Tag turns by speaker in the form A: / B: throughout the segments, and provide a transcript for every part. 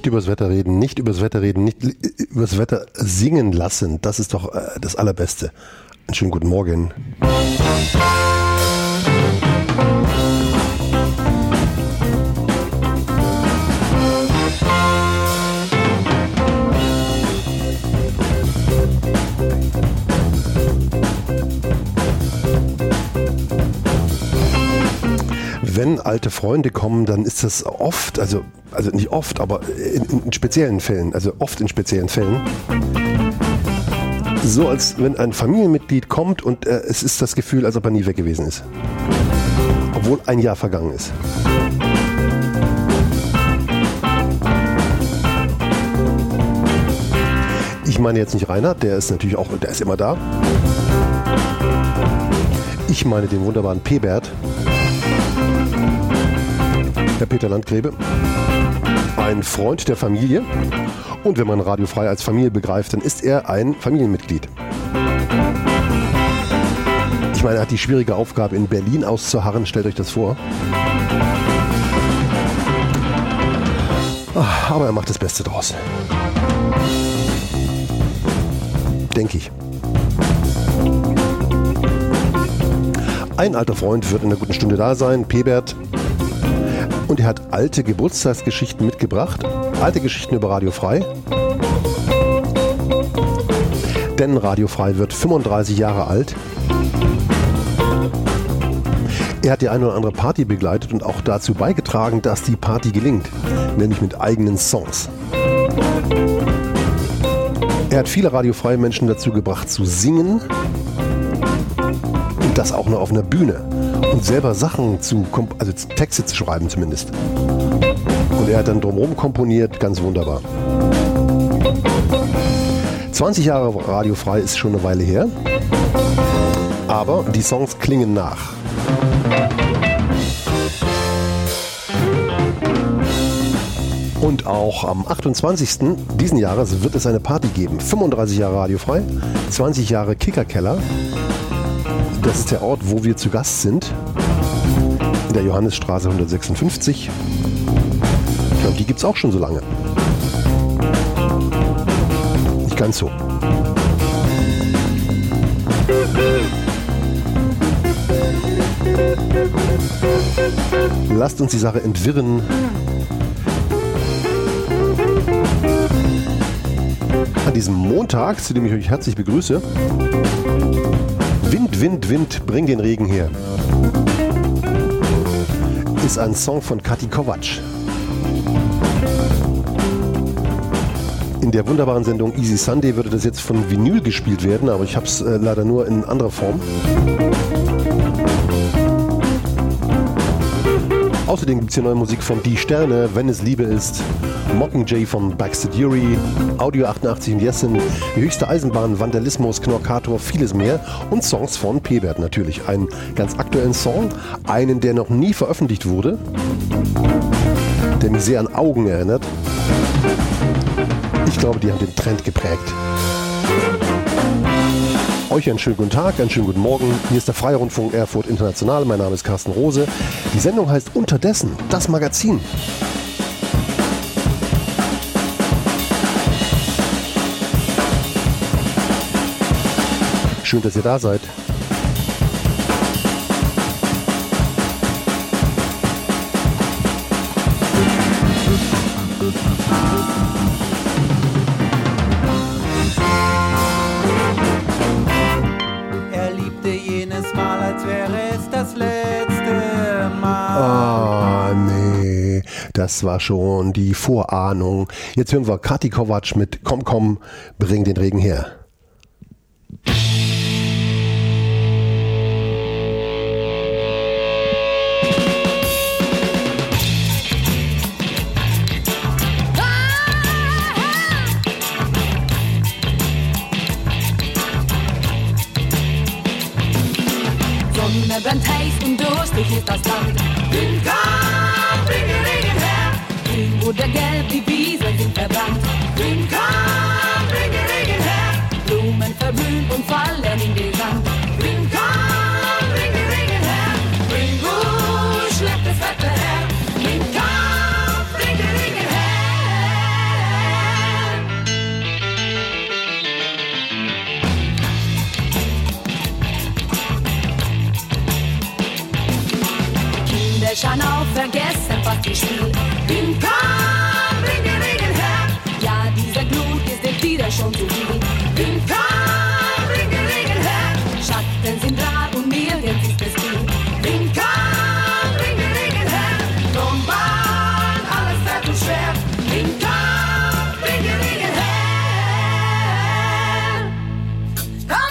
A: Nicht übers Wetter reden, nicht übers Wetter reden, nicht übers Wetter singen lassen. Das ist doch das Allerbeste. Einen schönen guten Morgen. Wenn alte Freunde kommen, dann ist das oft, also nicht oft, aber in speziellen Fällen, also oft in speziellen Fällen, so als wenn ein Familienmitglied kommt und es ist das Gefühl, als ob er nie weg gewesen ist. Obwohl ein Jahr vergangen ist. Ich meine jetzt nicht Reinhard, der ist natürlich auch, der ist immer da. Ich meine den wunderbaren P-Bert. Herr Peter Landgräbe, ein Freund der Familie, und wenn man Radio Frei als Familie begreift, dann ist er ein Familienmitglied. Ich meine, er hat die schwierige Aufgabe, in Berlin auszuharren, stellt euch das vor. Aber er macht das Beste draus. Denke ich. Ein alter Freund wird in einer guten Stunde da sein, P-Bert. Und er hat alte Geburtstagsgeschichten mitgebracht. Alte Geschichten über Radio Frei. Denn Radio Frei wird 35 Jahre alt. Er hat die eine oder andere Party begleitet und auch dazu beigetragen, dass die Party gelingt. Nämlich mit eigenen Songs. Er hat viele radiofreie Menschen dazu gebracht zu singen. Und das auch noch auf einer Bühne. Und selber Sachen also Texte zu schreiben zumindest. Und er hat dann drumherum komponiert, ganz wunderbar. 20 Jahre radiofrei ist schon eine Weile her. Aber die Songs klingen nach. Und auch am 28. diesen Jahres wird es eine Party geben. 35 Jahre radiofrei, 20 Jahre Kickerkeller. Das ist der Ort, wo wir zu Gast sind. In der Johannisstraße 156. Ich glaube, die gibt es auch schon so lange. Nicht ganz so. Lasst uns die Sache entwirren. An diesem Montag, zu dem ich euch herzlich begrüße. Wind, Wind, Wind, bring den Regen her. Ist ein Song von Kathi Kovac. In der wunderbaren Sendung Easy Sunday würde das jetzt von Vinyl gespielt werden, aber ich habe es leider nur in anderer Form. Außerdem gibt es hier neue Musik von Die Sterne, Wenn es Liebe ist, Mockingjay von Baxter Dury, Audio 88 und Jessin, Die höchste Eisenbahn, Vandalismus, Knorkator, vieles mehr und Songs von P-Bert natürlich. Einen ganz aktuellen Song, einen, der noch nie veröffentlicht wurde, der mich sehr an Augen erinnert. Ich glaube, die haben den Trend geprägt. Euch einen schönen guten Tag, einen schönen guten Morgen. Hier ist der Freie Rundfunk Erfurt International. Mein Name ist Carsten Rose. Die Sendung heißt Unterdessen, das Magazin. Schön, dass ihr da seid.
B: Er liebte jenes Mal, als wäre es das letzte Mal.
A: Ah, nee, das war schon die Vorahnung. Jetzt hören wir Kathi Kovac mit Komm, komm, bring den Regen her.
C: Sonne brennt heiß und durstig ist das Land. Wind komm, bring den Regen her. Grün oder gelb, die Wiesen sind verbrannt. Wind komm, bring den Regen her. Blumen verblühen und fallen in den Sand. Wind komm, bring den Regen her. Bring gut, schlepp das Wetter her. Wind komm, bring den Regen her. schon auch vergessen, was ich spiel. Wind komm, bring den Regen her. Ja, dieser Glut ist jetzt wieder schon zu viel. Wind komm, bring den Regen her. Schatten sind da und nirgends ist es viel. Wind komm, bring den Regen her. Drum Bahn, alles fährt und schwer. Wind komm, bring den Regen her. Komm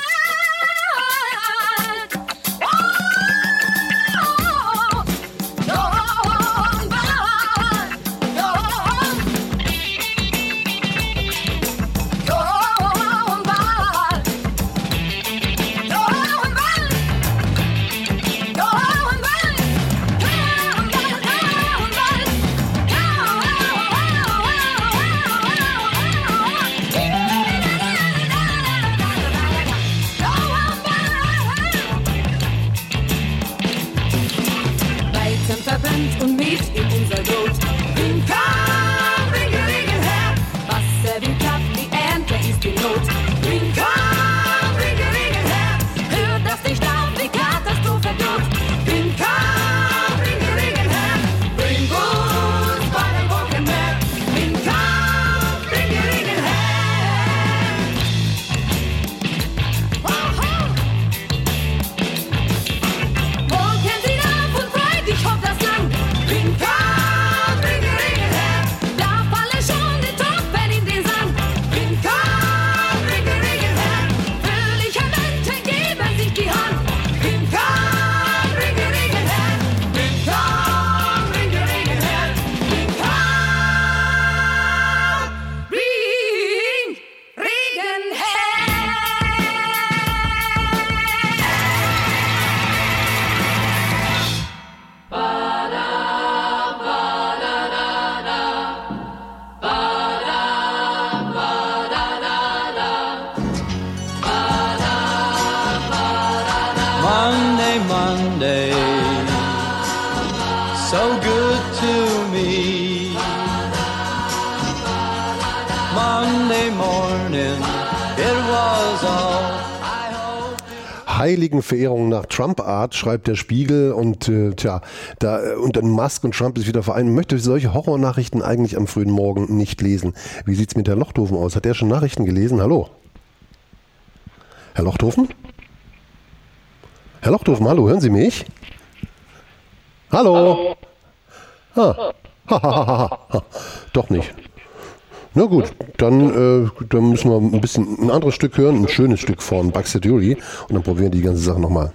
C: verbrennt und mit in unser Boot. Wind komm, bring den Regen her. Wasser wie Kraft, die Ernte ist in Not. Wind komm, bring den Regen her. Hört das nicht auf, die Katastrophe droht. Wind komm, bring den Regen her. Bring uns bei dem Wochenmeer. Wind komm, bring den Regen her. Wolken sind auf und breit, ich hoffe, das Land. Wind komm, bring den Regen her. Da fallen schon die Tropfen in den Sand. Wind komm, bring den Regen her. Fröhliche Menschen geben sich die Hand. Wind komm, bring den Regen her. Wind komm, bring den Regen her. Wind komm, bring Regen her.
D: Monday, Monday, so good to me. Monday morning, it was all I hoped.
A: Heiligenverehrung nach Trump-Art, schreibt der Spiegel. Und und dann Musk und Trump ist wieder vereint. Möchte solche Horrornachrichten eigentlich am frühen Morgen nicht lesen. Wie sieht es mit Herr Lochthofen aus? Hat der schon Nachrichten gelesen? Hallo? Herr Lochthofen? Herr Lochthofen, hallo, hören Sie mich? Hallo? Doch nicht. Na gut, dann müssen wir ein anderes Stück hören, ein schönes Stück von Baxter Dury, und dann probieren wir die ganze Sache nochmal.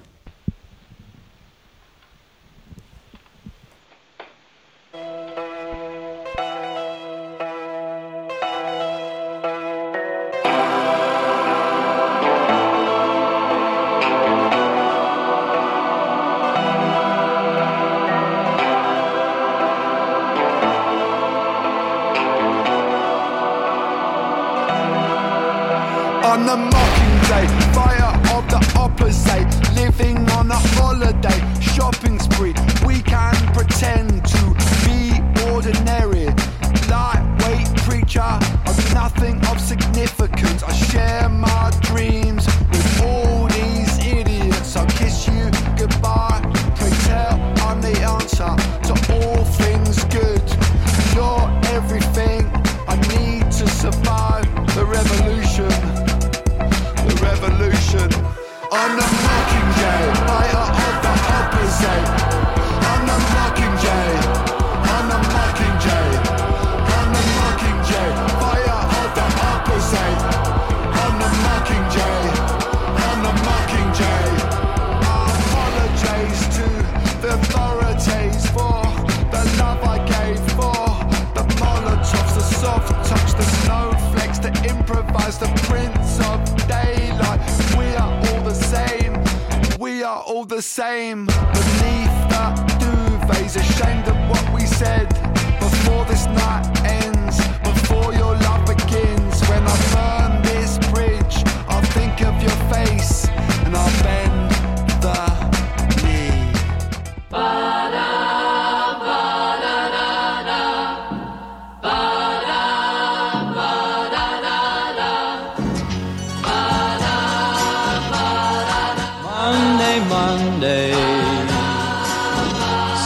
E: On the Mockingjay, fire of the opposite, living on a holiday, shopping spree. We can pretend to be ordinary, lightweight preacher of nothing of significance. I share my dreams with all these idiots. I'll kiss you goodbye, pray tell I'm the answer to all things good. You're everything I need to survive the revolution. Revolution. On the Mockingjay, fire of the opposite. On the Mockingjay, on the Mockingjay, on the Mockingjay, fire of the opposite. On the Mockingjay, on the Mockingjay. I apologize to the authorities for the love I gave for the Molotovs, the soft touch, the snowflakes, the improvise, the prince of daylight. We are all the same. We are all the same. Beneath the duvets, ashamed of what we said before this night ends, before your love begins. When I burn this bridge, I'll think of your face and I'll bend the knee.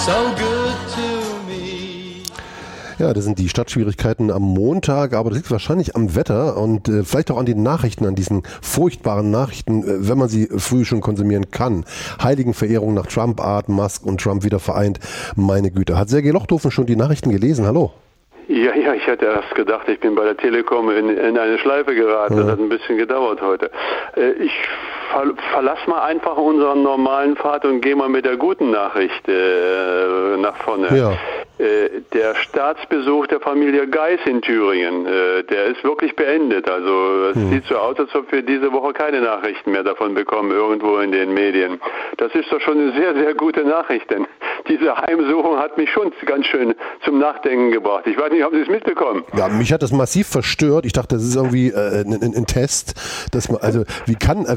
D: so good to me.
A: Ja, das sind die Startschwierigkeiten am Montag, aber das liegt wahrscheinlich am Wetter und vielleicht auch an den Nachrichten, an diesen furchtbaren Nachrichten, wenn man sie früh schon konsumieren kann. Heiligenverehrung nach Trump-Art, Musk und Trump wieder vereint. Meine Güte. Hat Sergej Lochdofen schon die Nachrichten gelesen? Hallo?
F: Ja, ich hatte erst gedacht, ich bin bei der Telekom in eine Schleife geraten. Das hat ein bisschen gedauert heute. Ich verlass mal einfach unseren normalen Pfad und gehe mal mit der guten Nachricht nach vorne.
A: Ja.
F: Der Staatsbesuch der Familie Geis in Thüringen, der ist wirklich beendet. Also es sieht so aus, als ob wir diese Woche keine Nachrichten mehr davon bekommen, irgendwo in den Medien. Das ist doch schon eine sehr, sehr gute Nachricht, denn diese Heimsuchung hat mich schon ganz schön zum Nachdenken gebracht. Ich weiß nicht, haben Sie es mitbekommen?
A: Ja, mich hat das massiv verstört. Ich dachte, das ist irgendwie ein Test, dass man, also wie kann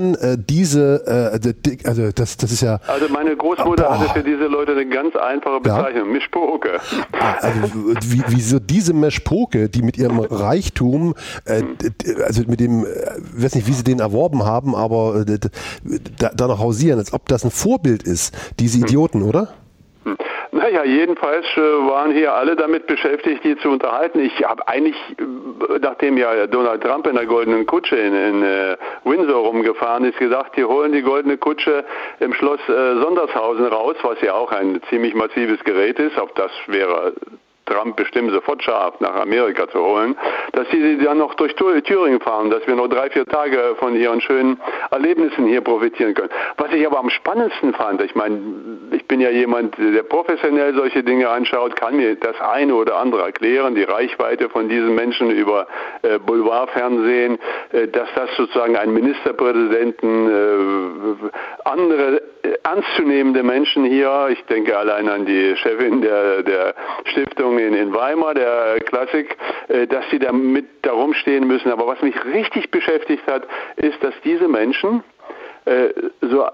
A: diese, also das ist ja.
F: Also meine Großmutter hatte für diese Leute eine ganz einfache Bezeichnung, Mischpoke.
A: Also wieso diese Mischpoke, die mit ihrem Reichtum, also mit dem, ich weiß nicht, wie sie den erworben haben, aber danach hausieren, als ob das ein Vorbild ist, diese Idioten, oder?
F: Naja, jedenfalls waren hier alle damit beschäftigt, die zu unterhalten. Ich habe eigentlich, nachdem ja Donald Trump in der goldenen Kutsche in Windsor rumgefahren ist, gedacht, die holen die goldene Kutsche im Schloss Sondershausen raus, was ja auch ein ziemlich massives Gerät ist. Auf das wäre Trump bestimmt sofort scharf, nach Amerika zu holen, dass sie dann noch durch Thüringen fahren, dass wir noch 3-4 Tage von ihren schönen Erlebnissen hier profitieren können. Was ich aber am spannendsten fand, ich meine, ich bin ja jemand, der professionell solche Dinge anschaut, kann mir das eine oder andere erklären, die Reichweite von diesen Menschen über Boulevardfernsehen, dass das sozusagen ein Ministerpräsidenten, andere ernstzunehmende Menschen hier, ich denke allein an die Chefin der Stiftung in Weimar, der Klassik, dass sie da mit darum stehen müssen. Aber was mich richtig beschäftigt hat, ist, dass diese Menschen so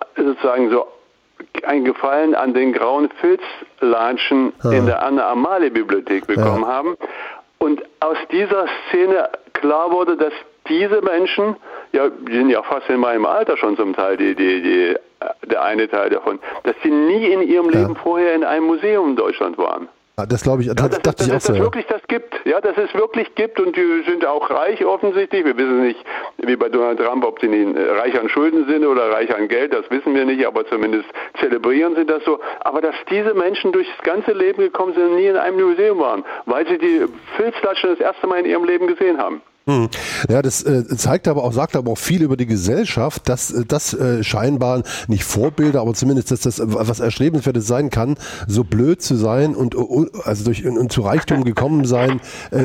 F: ein Gefallen an den grauen Filzlatschen in der Anna-Amalie-Bibliothek bekommen haben. Und aus dieser Szene klar wurde, dass diese Menschen, ja, die sind ja fast in meinem Alter schon zum Teil, der eine Teil davon, dass sie nie in ihrem Leben vorher in einem Museum in Deutschland waren.
A: Das glaube ich, dachte ich auch so.
F: Dass es wirklich gibt und die sind auch reich offensichtlich. Wir wissen nicht, wie bei Donald Trump, ob sie reich an Schulden sind oder reich an Geld, das wissen wir nicht, aber zumindest zelebrieren sie das so. Aber dass diese Menschen durchs ganze Leben gekommen sind und nie in einem Museum waren, weil sie die Filzlatschen das erste Mal in ihrem Leben gesehen haben.
A: Ja, das sagt aber auch viel über die Gesellschaft, dass das scheinbar nicht Vorbilder, aber zumindest, dass das was Erstrebenswertes sein kann, so blöd zu sein und also und zu Reichtum gekommen sein.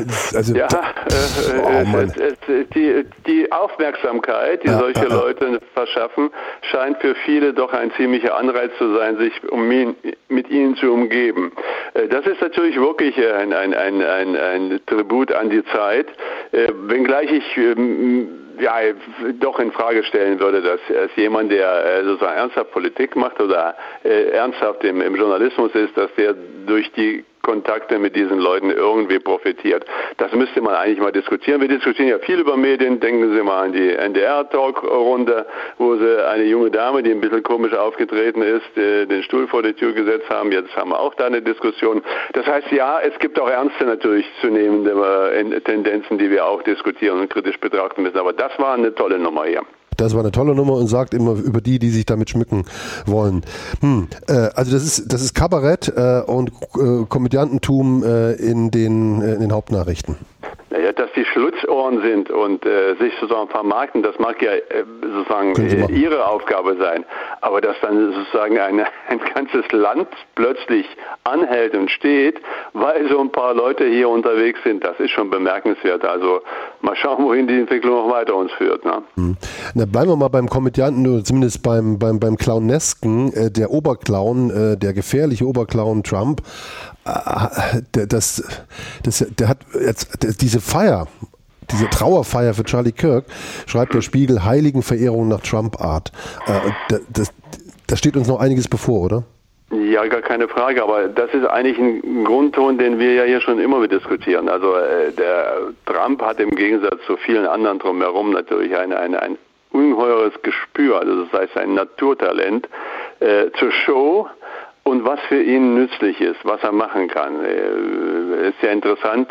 F: Die Aufmerksamkeit, die solche Leute verschaffen, scheint für viele doch ein ziemlicher Anreiz zu sein, sich mit ihnen zu umgeben. Das ist natürlich wirklich ein Tribut an die Zeit. Wenngleich ich doch in Frage stellen würde, dass jemand, der sozusagen ernsthaft Politik macht oder ernsthaft im Journalismus ist, dass der durch die Kontakte mit diesen Leuten irgendwie profitiert. Das müsste man eigentlich mal diskutieren. Wir diskutieren ja viel über Medien. Denken Sie mal an die NDR-Talk-Runde, wo sie eine junge Dame, die ein bisschen komisch aufgetreten ist, den Stuhl vor die Tür gesetzt haben. Jetzt haben wir auch da eine Diskussion. Das heißt, ja, es gibt auch ernste natürlich zunehmende Tendenzen, die wir auch diskutieren und kritisch betrachten müssen. Aber das war eine tolle Nummer hier.
A: Das war eine tolle Nummer und sagt immer über die sich damit schmücken wollen. Also das ist Kabarett und Komödiantentum in den Hauptnachrichten.
F: Naja, dass die Schlitzohren sind und sich sozusagen vermarkten, das mag ja sozusagen ihre Aufgabe sein. Aber dass dann sozusagen ein ganzes Land plötzlich anhält und steht, weil so ein paar Leute hier unterwegs sind, das ist schon bemerkenswert. Also mal schauen, wohin die Entwicklung noch weiter uns führt. Ne?
A: Na, bleiben wir mal beim Komödianten, oder zumindest beim Clownesken. Der Oberclown, der gefährliche Oberclown Trump, der hat jetzt diese Feier, diese Trauerfeier für Charlie Kirk, schreibt der Spiegel, Heiligenverehrung nach Trump-Art. Da steht uns noch einiges bevor, oder?
F: Ja, gar keine Frage, aber das ist eigentlich ein Grundton, den wir ja hier schon immer wieder diskutieren. Also der Trump hat im Gegensatz zu vielen anderen drumherum natürlich ein ungeheures Gespür, also das heißt ein Naturtalent zur Show, und was für ihn nützlich ist, was er machen kann. Ist ja interessant,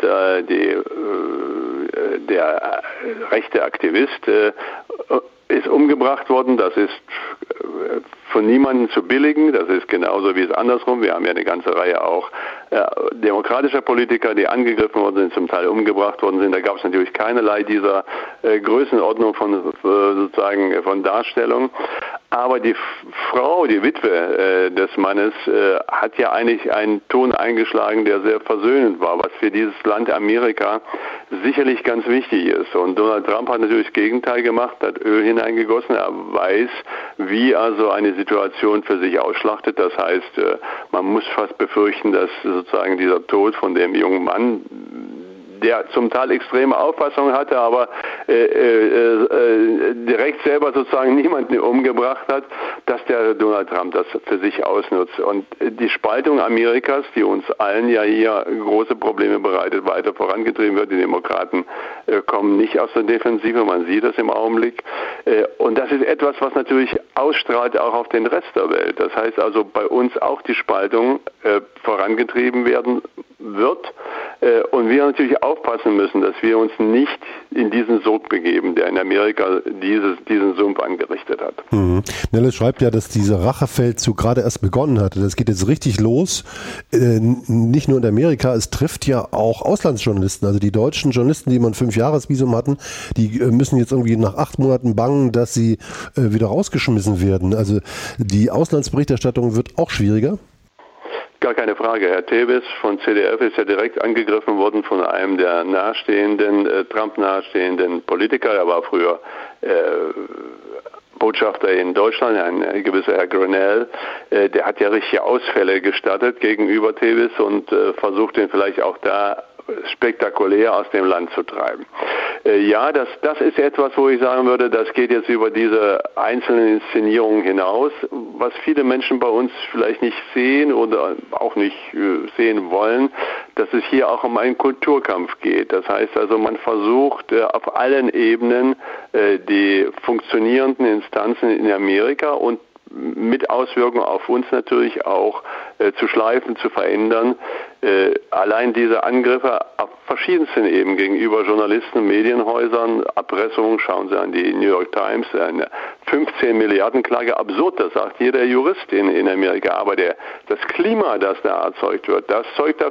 F: der rechte Aktivist ist umgebracht worden. Das ist von niemandem zu billigen. Das ist genauso wie es andersrum. Wir haben ja eine ganze Reihe auch demokratischer Politiker, die angegriffen worden sind, zum Teil umgebracht worden sind. Da gab es natürlich keinerlei dieser Größenordnung von Darstellung. Aber die Frau, die Witwe des Mannes, hat ja eigentlich einen Ton eingeschlagen, der sehr versöhnend war, was für dieses Land Amerika sicherlich ganz wichtig ist. Und Donald Trump hat natürlich das Gegenteil gemacht, hat Öl hineingegossen. Er weiß, wie er so eine Situation für sich ausschlachtet. Das heißt, man muss fast befürchten, dass sozusagen dieser Tod von dem jungen Mann, der zum Teil extreme Auffassungen hatte, aber direkt selber sozusagen niemanden umgebracht hat, dass der Donald Trump das für sich ausnutzt. Und die Spaltung Amerikas, die uns allen ja hier große Probleme bereitet, weiter vorangetrieben wird. Die Demokraten kommen nicht aus der Defensive, man sieht das im Augenblick. Und das ist etwas, was natürlich ausstrahlt auch auf den Rest der Welt. Das heißt also, bei uns auch die Spaltung vorangetrieben werden wird. Und wir natürlich aufpassen müssen, dass wir uns nicht in diesen Sog begeben, der in Amerika diesen Sumpf angerichtet hat.
A: Nellis schreibt ja, dass dieser Rachefeldzug gerade erst begonnen hatte. Das geht jetzt richtig los. Nicht nur in Amerika, es trifft ja auch Auslandsjournalisten. Also die deutschen Journalisten, die immer ein 5-Jahres-Visum hatten, die müssen jetzt irgendwie nach 8 Monaten bangen, dass sie wieder rausgeschmissen werden. Also die Auslandsberichterstattung wird auch schwieriger.
F: Gar keine Frage. Herr Tevis von CDF ist ja direkt angegriffen worden von einem der Trump-nahestehenden Politiker. Er war früher Botschafter in Deutschland, ein gewisser Herr Grenell. Der hat ja richtige Ausfälle gestattet gegenüber Tevis und versucht ihn vielleicht auch da spektakulär aus dem Land zu treiben. Ja, das ist etwas, wo ich sagen würde, das geht jetzt über diese einzelnen Inszenierungen hinaus, was viele Menschen bei uns vielleicht nicht sehen oder auch nicht sehen wollen, dass es hier auch um einen Kulturkampf geht. Das heißt also, man versucht auf allen Ebenen die funktionierenden Instanzen in Amerika und mit Auswirkungen auf uns natürlich auch zu schleifen, zu verändern. Allein diese Angriffe auf verschiedensten Ebenen gegenüber Journalisten, Medienhäusern, Erpressung, schauen Sie an die New York Times, eine 15 Milliarden Klage, absurd, das sagt jeder Jurist in Amerika, aber das Klima, das da erzeugt wird, das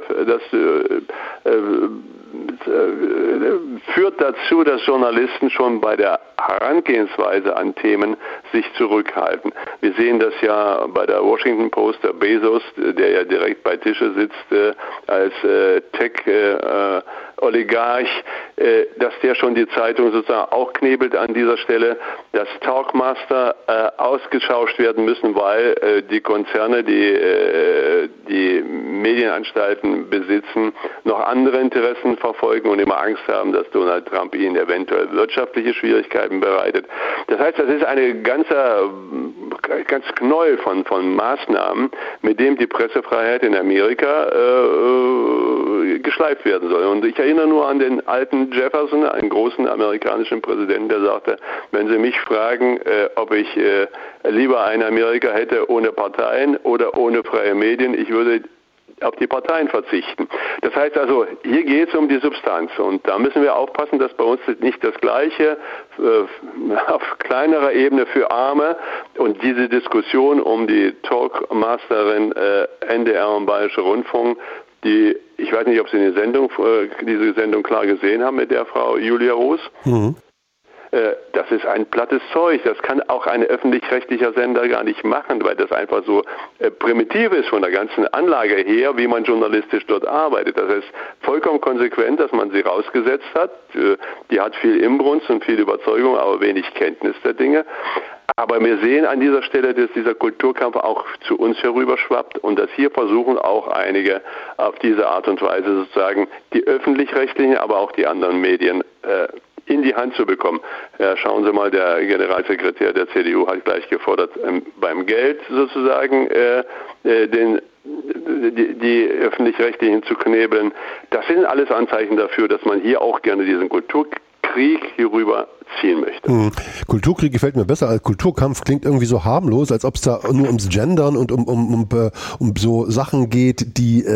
F: führt dazu, dass Journalisten schon bei der Herangehensweise an Themen sich zurückhalten. Wir sehen das ja bei der Washington Post, der Bezos, der ja direkt bei Tische sitzt als Tech-Oligarch, dass der schon die Zeitung sozusagen auch knebelt an dieser Stelle, dass Talkmaster ausgetauscht werden müssen, weil die Konzerne, die Medienanstalten besitzen, noch andere Interessen verfolgen und immer Angst haben, dass Donald Trump ihnen eventuell wirtschaftliche Schwierigkeiten bereitet. Das heißt, das ist eine ganz Knäuel von Maßnahmen, mit dem die Pressefreiheit in Amerika geschleift werden soll. Und ich erinnere nur an den alten Jefferson, einen großen amerikanischen Präsidenten, der sagte, wenn Sie mich fragen, ob ich lieber ein Amerika hätte ohne Parteien oder ohne freie Medien, ich würde auf die Parteien verzichten. Das heißt also, hier geht es um die Substanz und da müssen wir aufpassen, dass bei uns nicht das Gleiche auf kleinerer Ebene für Arme und diese Diskussion um die Talkmasterin NDR und Bayerische Rundfunk, ich weiß nicht, ob Sie diese Sendung klar gesehen haben mit der Frau Julia Roos. Das ist ein plattes Zeug. Das kann auch ein öffentlich-rechtlicher Sender gar nicht machen, weil das einfach so primitiv ist von der ganzen Anlage her, wie man journalistisch dort arbeitet. Das ist vollkommen konsequent, dass man sie rausgesetzt hat. Die hat viel Inbrunst und viel Überzeugung, aber wenig Kenntnis der Dinge. Aber wir sehen an dieser Stelle, dass dieser Kulturkampf auch zu uns herüberschwappt und dass hier versuchen auch einige auf diese Art und Weise sozusagen die öffentlich-rechtlichen, aber auch die anderen Medien in die Hand zu bekommen. Schauen Sie mal, der Generalsekretär der CDU hat gleich gefordert, beim Geld sozusagen die Öffentlich-Rechtlichen zu knebeln. Das sind alles Anzeichen dafür, dass man hier auch gerne diesen Kulturkrieg Krieg hierüber ziehen möchte.
A: Kulturkrieg gefällt mir besser als Kulturkampf, klingt irgendwie so harmlos, als ob es da nur ums Gendern und um so Sachen geht, die,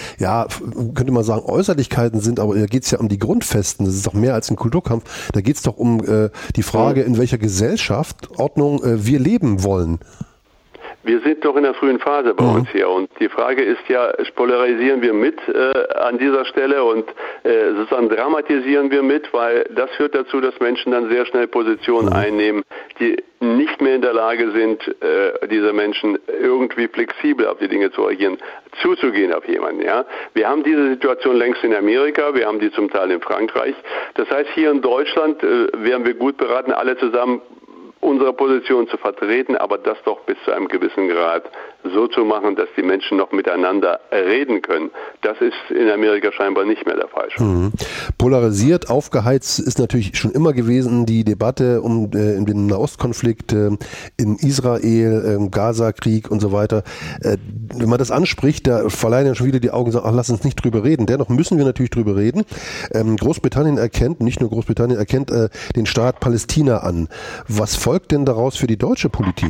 A: könnte man sagen, Äußerlichkeiten sind, aber da geht es ja um die Grundfesten, das ist doch mehr als ein Kulturkampf, da geht es doch um die Frage, in welcher Gesellschaftsordnung wir leben wollen.
F: Wir sind doch in der frühen Phase bei uns hier und die Frage ist ja, polarisieren wir mit an dieser Stelle und sozusagen dramatisieren wir mit, weil das führt dazu, dass Menschen dann sehr schnell Positionen einnehmen, die nicht mehr in der Lage sind, diese Menschen irgendwie flexibel auf die Dinge zu reagieren, zuzugehen auf jemanden. Ja? Wir haben diese Situation längst in Amerika, wir haben die zum Teil in Frankreich. Das heißt, hier in Deutschland wären wir gut beraten, alle zusammen unsere Position zu vertreten, aber das doch bis zu einem gewissen Grad so zu machen, dass die Menschen noch miteinander reden können. Das ist in Amerika scheinbar nicht mehr der Fall.
A: Polarisiert, aufgeheizt ist natürlich schon immer gewesen die Debatte um den Nahostkonflikt in Israel, Gaza-Krieg und so weiter. Wenn man das anspricht, da verleihen ja schon wieder die Augen und sagen, ach, lass uns nicht drüber reden. Dennoch müssen wir natürlich drüber reden. Großbritannien erkennt, nicht nur Großbritannien, erkennt den Staat Palästina an. Was folgt denn daraus für die deutsche Politik?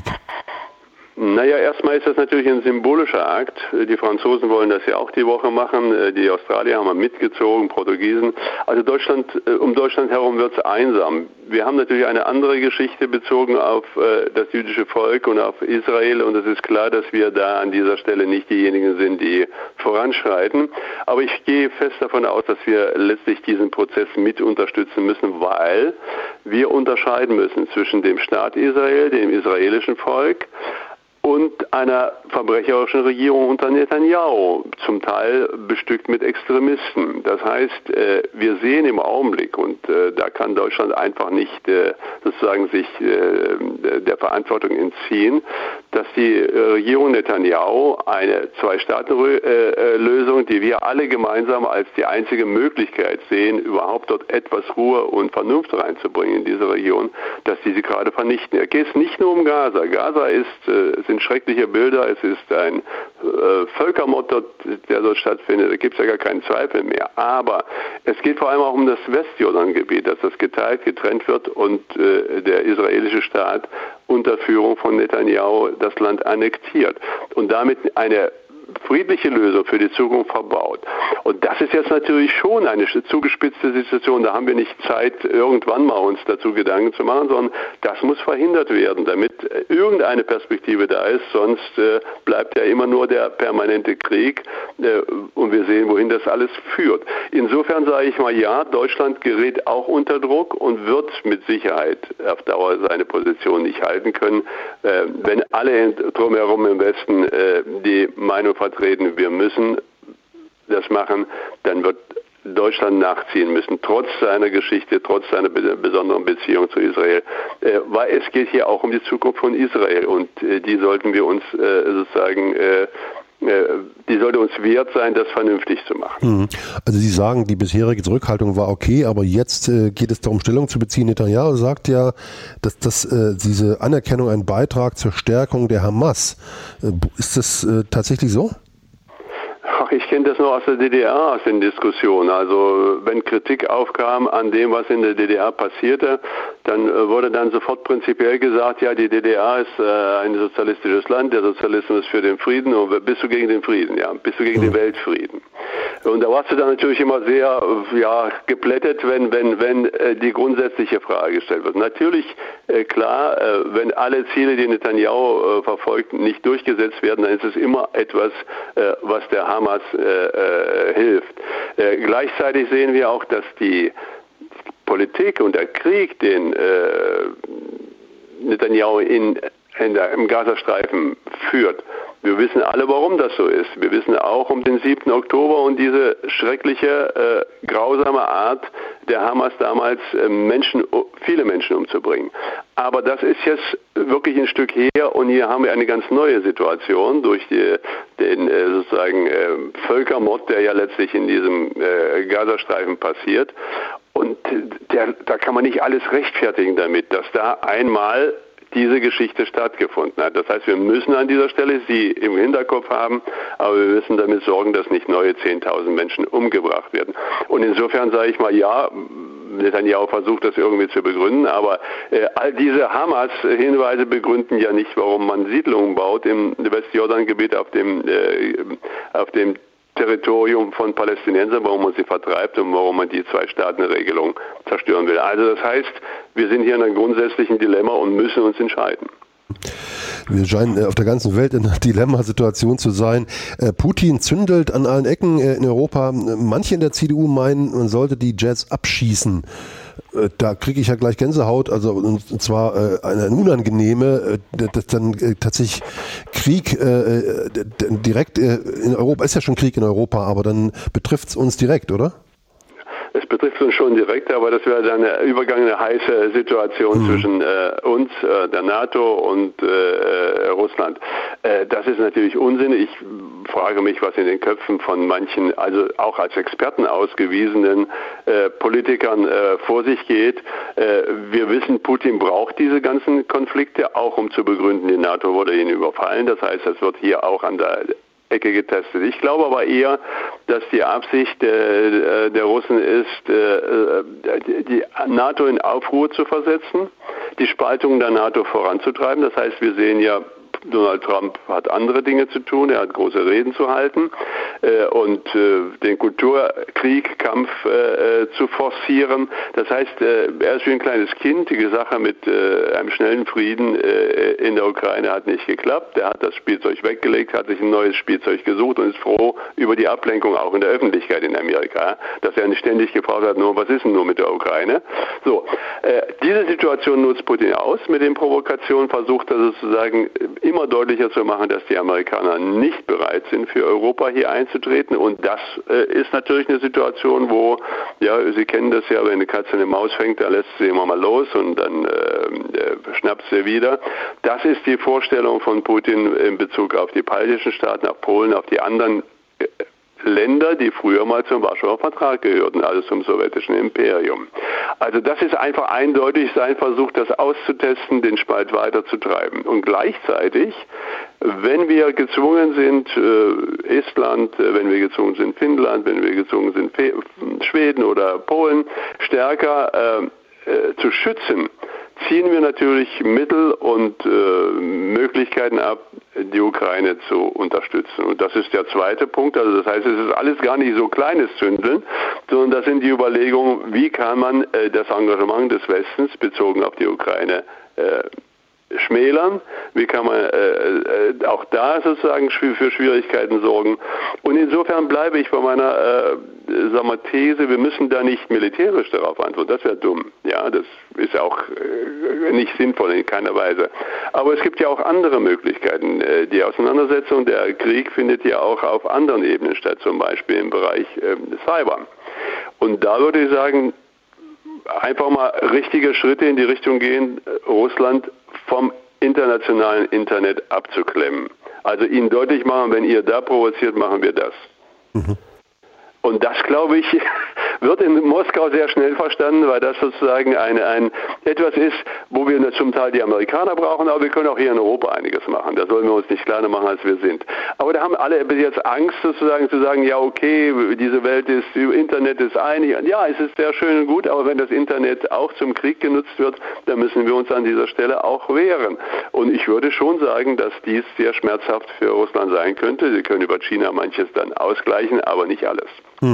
F: Naja, erstmal ist das natürlich ein symbolischer Akt. Die Franzosen wollen das ja auch die Woche machen. Die Australier haben mitgezogen, Portugiesen. Also um Deutschland herum wird es einsam. Wir haben natürlich eine andere Geschichte bezogen auf das jüdische Volk und auf Israel. Und es ist klar, dass wir da an dieser Stelle nicht diejenigen sind, die voranschreiten. Aber ich gehe fest davon aus, dass wir letztlich diesen Prozess mit unterstützen müssen, weil wir unterscheiden müssen zwischen dem Staat Israel, dem israelischen Volk, und einer verbrecherischen Regierung unter Netanyahu, zum Teil bestückt mit Extremisten. Das heißt, wir sehen im Augenblick, und da kann Deutschland einfach nicht sozusagen sich der Verantwortung entziehen, dass die Regierung Netanyahu eine Zwei-Staaten-Lösung, die wir alle gemeinsam als die einzige Möglichkeit sehen, überhaupt dort etwas Ruhe und Vernunft reinzubringen in diese Region, dass die sie gerade vernichten. Es geht nicht nur um Gaza. Gaza sind schreckliche Bilder, es ist ein Völkermord, der dort stattfindet, da gibt es ja gar keinen Zweifel mehr. Aber es geht vor allem auch um das Westjordangebiet, dass das getrennt wird und der israelische Staat unter Führung von Netanyahu das Land annektiert und damit eine friedliche Lösung für die Zukunft verbaut. Und das ist jetzt natürlich schon eine zugespitzte Situation. Da haben wir nicht Zeit, irgendwann mal uns dazu Gedanken zu machen, sondern das muss verhindert werden, damit irgendeine Perspektive da ist. Sonst bleibt ja immer nur der permanente Krieg und wir sehen, wohin das alles führt. Insofern sage ich mal, ja, Deutschland gerät auch unter Druck und wird mit Sicherheit auf Dauer seine Position nicht halten können, wenn alle drumherum im Westen die Meinung vertreten, wir müssen das machen, dann wird Deutschland nachziehen müssen, trotz seiner Geschichte, trotz seiner besonderen Beziehung zu Israel, weil es geht hier auch um die Zukunft von Israel und die sollten wir uns die sollte uns wert sein, das vernünftig zu machen.
A: Also Sie sagen, die bisherige Zurückhaltung war okay, aber jetzt geht es darum, Stellung zu beziehen. Netanyahu sagt ja, dass diese Anerkennung ein Beitrag zur Stärkung der Hamas. Ist das tatsächlich so?
F: Ich kenne das noch aus der DDR, aus den Diskussionen. Also wenn Kritik aufkam an dem, was in der DDR passierte, dann wurde dann sofort prinzipiell gesagt, ja, die DDR ist ein sozialistisches Land, der Sozialismus ist für den Frieden und bist du gegen den Frieden, ja, bist du gegen den Weltfrieden. Und da warst du dann natürlich immer sehr geplättet, wenn die grundsätzliche Frage gestellt wird. Natürlich, klar, wenn alle Ziele, die Netanyahu verfolgt, nicht durchgesetzt werden, dann ist es immer etwas, was der Hamas hilft. Gleichzeitig sehen wir auch, dass die Politik und der Krieg, den Netanyahu im Gazastreifen führt, wir wissen alle, warum das so ist. Wir wissen auch um den 7. Oktober und diese schreckliche, grausame Art der Hamas damals, viele Menschen umzubringen. Aber das ist jetzt wirklich ein Stück her und hier haben wir eine ganz neue Situation durch den Völkermord, der ja letztlich in diesem Gazastreifen passiert. Und da kann man nicht alles rechtfertigen damit, dass da einmal diese Geschichte stattgefunden hat. Das heißt, wir müssen an dieser Stelle sie im Hinterkopf haben, aber wir müssen damit sorgen, dass nicht neue 10.000 Menschen umgebracht werden. Und insofern sage ich mal, ja, Netanyahu versucht, das irgendwie zu begründen, aber all diese Hamas-Hinweise begründen ja nicht, warum man Siedlungen baut im Westjordangebiet auf dem Territorium von Palästinensern, warum man sie vertreibt und warum man die Zwei-Staaten-Regelung zerstören will. Also das heißt, wir sind hier in einem grundsätzlichen Dilemma und müssen uns entscheiden.
A: Wir scheinen auf der ganzen Welt in einer Dilemmasituation zu sein. Putin zündelt an allen Ecken in Europa. Manche in der CDU meinen, man sollte die Jets abschießen. Da kriege ich ja gleich Gänsehaut, also und zwar eine unangenehme, dass dann tatsächlich Krieg direkt in Europa, ist ja schon Krieg in Europa, aber dann betrifft es uns direkt, oder?
F: Es betrifft uns schon direkt, aber das wäre dann eine übergangene heiße Situation zwischen uns, der NATO und Russland. Das ist natürlich Unsinn. Ich frage mich, was in den Köpfen von manchen, also auch als Experten ausgewiesenen Politikern vor sich geht. Wir wissen, Putin braucht diese ganzen Konflikte, auch um zu begründen, die NATO wurde ihn überfallen. Das heißt, es wird hier auch an der Ecke getestet. Ich glaube aber eher, dass die Absicht der Russen ist, die NATO in Aufruhr zu versetzen, die Spaltung der NATO voranzutreiben. Das heißt, wir sehen ja, Donald Trump hat andere Dinge zu tun, er hat große Reden zu halten und den Kulturkampf zu forcieren. Das heißt, er ist wie ein kleines Kind. Die Sache mit einem schnellen Frieden in der Ukraine hat nicht geklappt. Er hat das Spielzeug weggelegt, hat sich ein neues Spielzeug gesucht und ist froh über die Ablenkung auch in der Öffentlichkeit in Amerika, dass er nicht ständig gefragt hat, nur was ist denn nur mit der Ukraine? So, diese Situation nutzt Putin aus mit den Provokationen, versucht er sozusagen immer deutlicher zu machen, dass die Amerikaner nicht bereit sind, für Europa hier einzutreten. Und das ist natürlich eine Situation, wo, ja, Sie kennen das ja, wenn eine Katze eine Maus fängt, dann lässt sie immer mal los und dann schnappt sie wieder. Das ist die Vorstellung von Putin in Bezug auf die baltischen Staaten, auf Polen, auf die anderen Länder, die früher mal zum Warschauer Vertrag gehörten, also zum sowjetischen Imperium. Also das ist einfach eindeutig sein Versuch, das auszutesten, den Spalt weiterzutreiben. Und gleichzeitig, wenn wir gezwungen sind, Estland, wenn wir gezwungen sind, Finnland, wenn wir gezwungen sind, Schweden oder Polen, stärker zu schützen, ziehen wir natürlich Mittel und Möglichkeiten ab, die Ukraine zu unterstützen. Und das ist der zweite Punkt. Also das heißt, es ist alles gar nicht so kleines Zündeln, sondern das sind die Überlegungen, wie kann man das Engagement des Westens bezogen auf die Ukraine schmälern, wie kann man auch da sozusagen für Schwierigkeiten sorgen. Und insofern bleibe ich bei meiner These, wir müssen da nicht militärisch darauf antworten, das wäre dumm. Ja, das ist auch nicht sinnvoll in keiner Weise. Aber es gibt ja auch andere Möglichkeiten. Die Auseinandersetzung, der Krieg findet ja auch auf anderen Ebenen statt, zum Beispiel im Bereich Cyber. Und da würde ich sagen, einfach mal richtige Schritte in die Richtung gehen, Russland vom internationalen Internet abzuklemmen. Also ihnen deutlich machen, wenn ihr da provoziert, machen wir das. Mhm. Und das, glaube ich, wird in Moskau sehr schnell verstanden, weil das sozusagen etwas ist, wo wir zum Teil die Amerikaner brauchen, aber wir können auch hier in Europa einiges machen. Da sollen wir uns nicht kleiner machen, als wir sind. Aber da haben alle bis jetzt Angst sozusagen zu sagen, ja okay, diese Welt ist, Internet ist einig. Ja, es ist sehr schön und gut, aber wenn das Internet auch zum Krieg genutzt wird, dann müssen wir uns an dieser Stelle auch wehren. Und ich würde schon sagen, dass dies sehr schmerzhaft für Russland sein könnte. Sie können über China manches dann ausgleichen, aber nicht alles.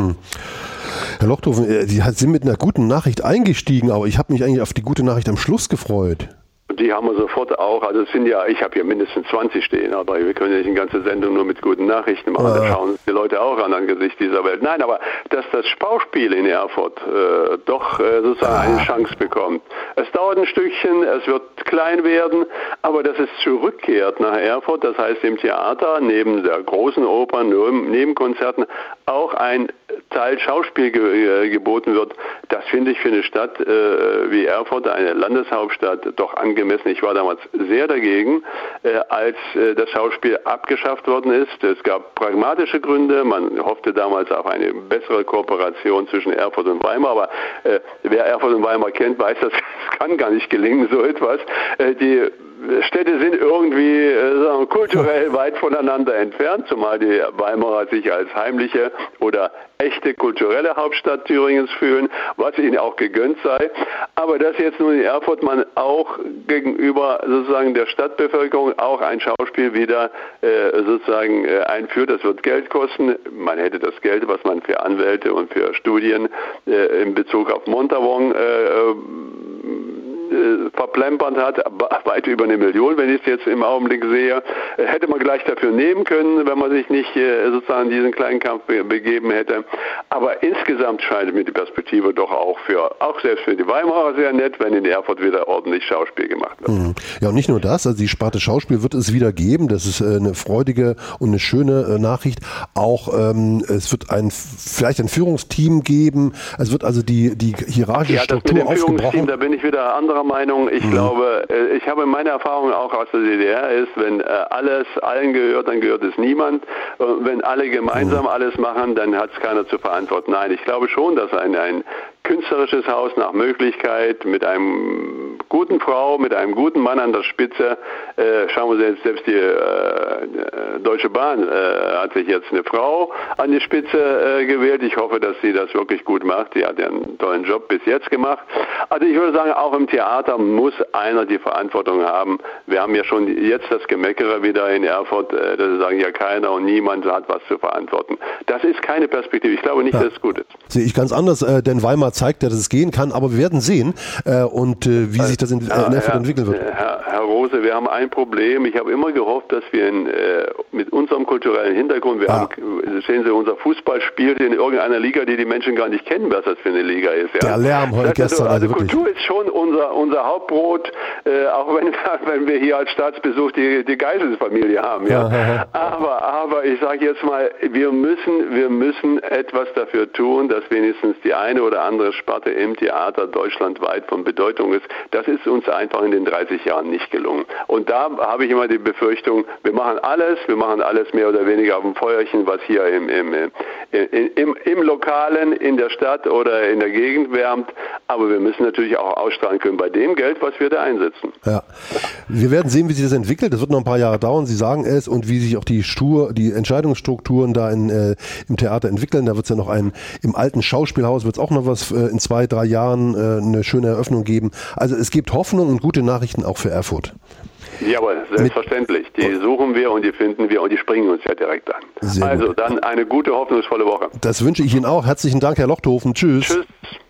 A: Herr Lochthofen, Sie sind mit einer guten Nachricht eingestiegen, aber ich habe mich eigentlich auf die gute Nachricht am Schluss gefreut.
F: Die haben wir sofort auch, also es sind ja, ich habe hier mindestens 20 stehen, aber wir können ja nicht eine ganze Sendung nur mit guten Nachrichten machen, da schauen uns die Leute auch an angesichts dieser Welt. Nein, aber dass das Schauspiel in Erfurt doch sozusagen eine Chance bekommt. Es dauert ein Stückchen, es wird klein werden, aber dass es zurückkehrt nach Erfurt, das heißt im Theater, neben der großen Oper, neben Konzerten, auch ein Teil Schauspiel geboten wird, das finde ich für eine Stadt wie Erfurt, eine Landeshauptstadt, doch angemessen. Ich war damals sehr dagegen, als das Schauspiel abgeschafft worden ist. Es gab pragmatische Gründe, man hoffte damals auf eine bessere Kooperation zwischen Erfurt und Weimar, aber wer Erfurt und Weimar kennt, weiß, das kann gar nicht gelingen, so etwas. Die Städte sind irgendwie kulturell weit voneinander entfernt, zumal die Weimarer sich als heimliche oder echte kulturelle Hauptstadt Thüringens fühlen, was ihnen auch gegönnt sei. Aber dass jetzt nun in Erfurt man auch gegenüber sozusagen der Stadtbevölkerung auch ein Schauspiel wieder sozusagen einführt, das wird Geld kosten. Man hätte das Geld, was man für Anwälte und für Studien in Bezug auf Montauban verplempert hat, weit über 1 Million, wenn ich es jetzt im Augenblick sehe, hätte man gleich dafür nehmen können, wenn man sich nicht sozusagen diesen kleinen Kampf begeben hätte. Aber insgesamt scheint mir die Perspektive doch auch selbst für die Weimarer sehr nett, wenn in Erfurt wieder ordentlich Schauspiel gemacht wird.
A: Ja, und nicht nur das, also die Sparte Schauspiel wird es wieder geben, das ist eine freudige und eine schöne Nachricht. Auch es wird vielleicht ein Führungsteam geben, es wird also die hierarchische Struktur aufgebrochen.
F: Da bin ich wieder anderer Meinung. Ich glaube, ich habe meine Erfahrung auch aus der DDR ist, wenn alles allen gehört, dann gehört es niemand. Wenn alle gemeinsam alles machen, dann hat es keiner zu verantworten. Nein, ich glaube schon, dass ein künstlerisches Haus nach Möglichkeit mit einem guten Frau, mit einem guten Mann an der Spitze, schauen wir uns jetzt, selbst die Deutsche Bahn hat sich jetzt eine Frau an die Spitze gewählt. Ich hoffe, dass sie das wirklich gut macht. Sie hat ja einen tollen Job bis jetzt gemacht. Also ich würde sagen, auch im Theater muss einer die Verantwortung haben. Wir haben ja schon jetzt das Gemeckere wieder in Erfurt, dass sie sagen, ja keiner und niemand hat was zu verantworten. Das ist keine Perspektive. Ich glaube nicht, dass es gut ist.
A: Sehe ich ganz anders, denn Weimar zeigt ja, dass es gehen kann, aber wir werden sehen wie sich das in Erfurt entwickeln wird.
F: Herr Rose, wir haben ein Problem. Ich habe immer gehofft, dass wir mit unserem kulturellen Hintergrund, sehen Sie, unser Fußball spielt in irgendeiner Liga, die Menschen gar nicht kennen, was das für eine Liga ist. Ja.
A: Der Lärm heute gestern.
F: Also Kultur ist schon unser Hauptbrot, auch wenn wir hier als Staatsbesuch die Geiselsfamilie haben. Ja. Aber ich sage jetzt mal, wir müssen etwas dafür tun, dass wenigstens die eine oder andere Sparte im Theater deutschlandweit von Bedeutung ist. Das ist uns einfach in den 30 Jahren nicht gelungen. Und da habe ich immer die Befürchtung, wir machen alles mehr oder weniger auf dem Feuerchen, was hier im Lokalen, in der Stadt oder in der Gegend wärmt. Aber wir müssen natürlich auch ausstrahlen können bei dem Geld, was wir da einsetzen. Ja.
A: Wir werden sehen, wie sich das entwickelt. Das wird noch ein paar Jahre dauern, Sie sagen es, und wie sich auch die Entscheidungsstrukturen da im Theater entwickeln. Da wird es ja noch im alten Schauspielhaus wird es auch noch was in 2-3 Jahren eine schöne Eröffnung geben. Also es gibt Hoffnung und gute Nachrichten auch für Erfurt.
F: Jawohl, selbstverständlich. Die suchen wir und die finden wir und die springen uns ja direkt an. Also dann eine gute, hoffnungsvolle Woche.
A: Das wünsche ich Ihnen auch. Herzlichen Dank, Herr Lochthofen. Tschüss. Tschüss.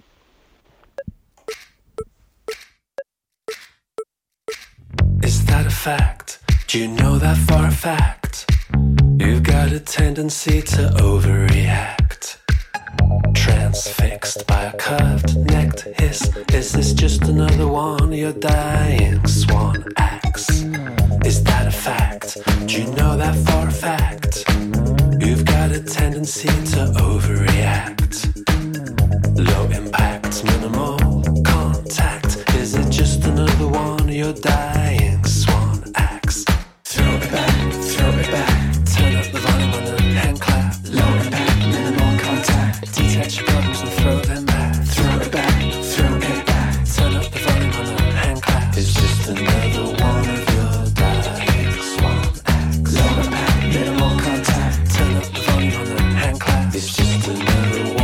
G: Is that a fact? Do you know that for a fact? You've got a tendency to overreact. Transfixed by a curved necked hiss. Is this just another one of your dying swan acts? Is that a fact? Do you know that for a fact? You've got a tendency to overreact. Low impact, minimal contact. Is it just another one of your dying swan acts? Throw it back, turn up the volume on the hand clap. Low impact, minimal contact. Detach your problems and throw them back. Throw it back, turn up the volume on the hand clap. It's just another one of your dying swan acts. Low impact, minimal contact. Turn up the volume on the hand clap. It's just another one.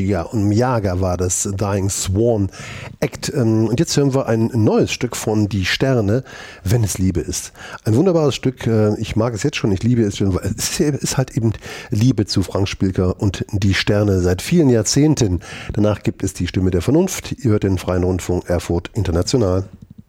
A: Mjaga war das, Dying Swan Act. Und jetzt hören wir ein neues Stück von Die Sterne, Wenn es Liebe ist. Ein wunderbares Stück, ich mag es jetzt schon, ich liebe es schon, weil es ist halt eben Liebe zu Frank Spilker und Die Sterne seit vielen Jahrzehnten. Danach gibt es die Stimme der Vernunft. Ihr hört den Freien Rundfunk Erfurt International.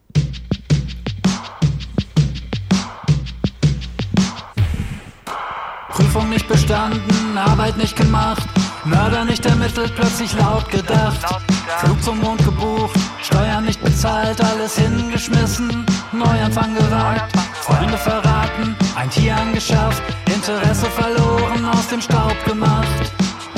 B: Prüfung nicht bestanden, Arbeit nicht gemacht, Mörder nicht ermittelt, plötzlich laut gedacht. Flug zum Mond gebucht, Steuern nicht bezahlt, alles hingeschmissen, Neuanfang gewagt, Freunde verraten, ein Tier angeschafft, Interesse verloren, aus dem Staub gemacht.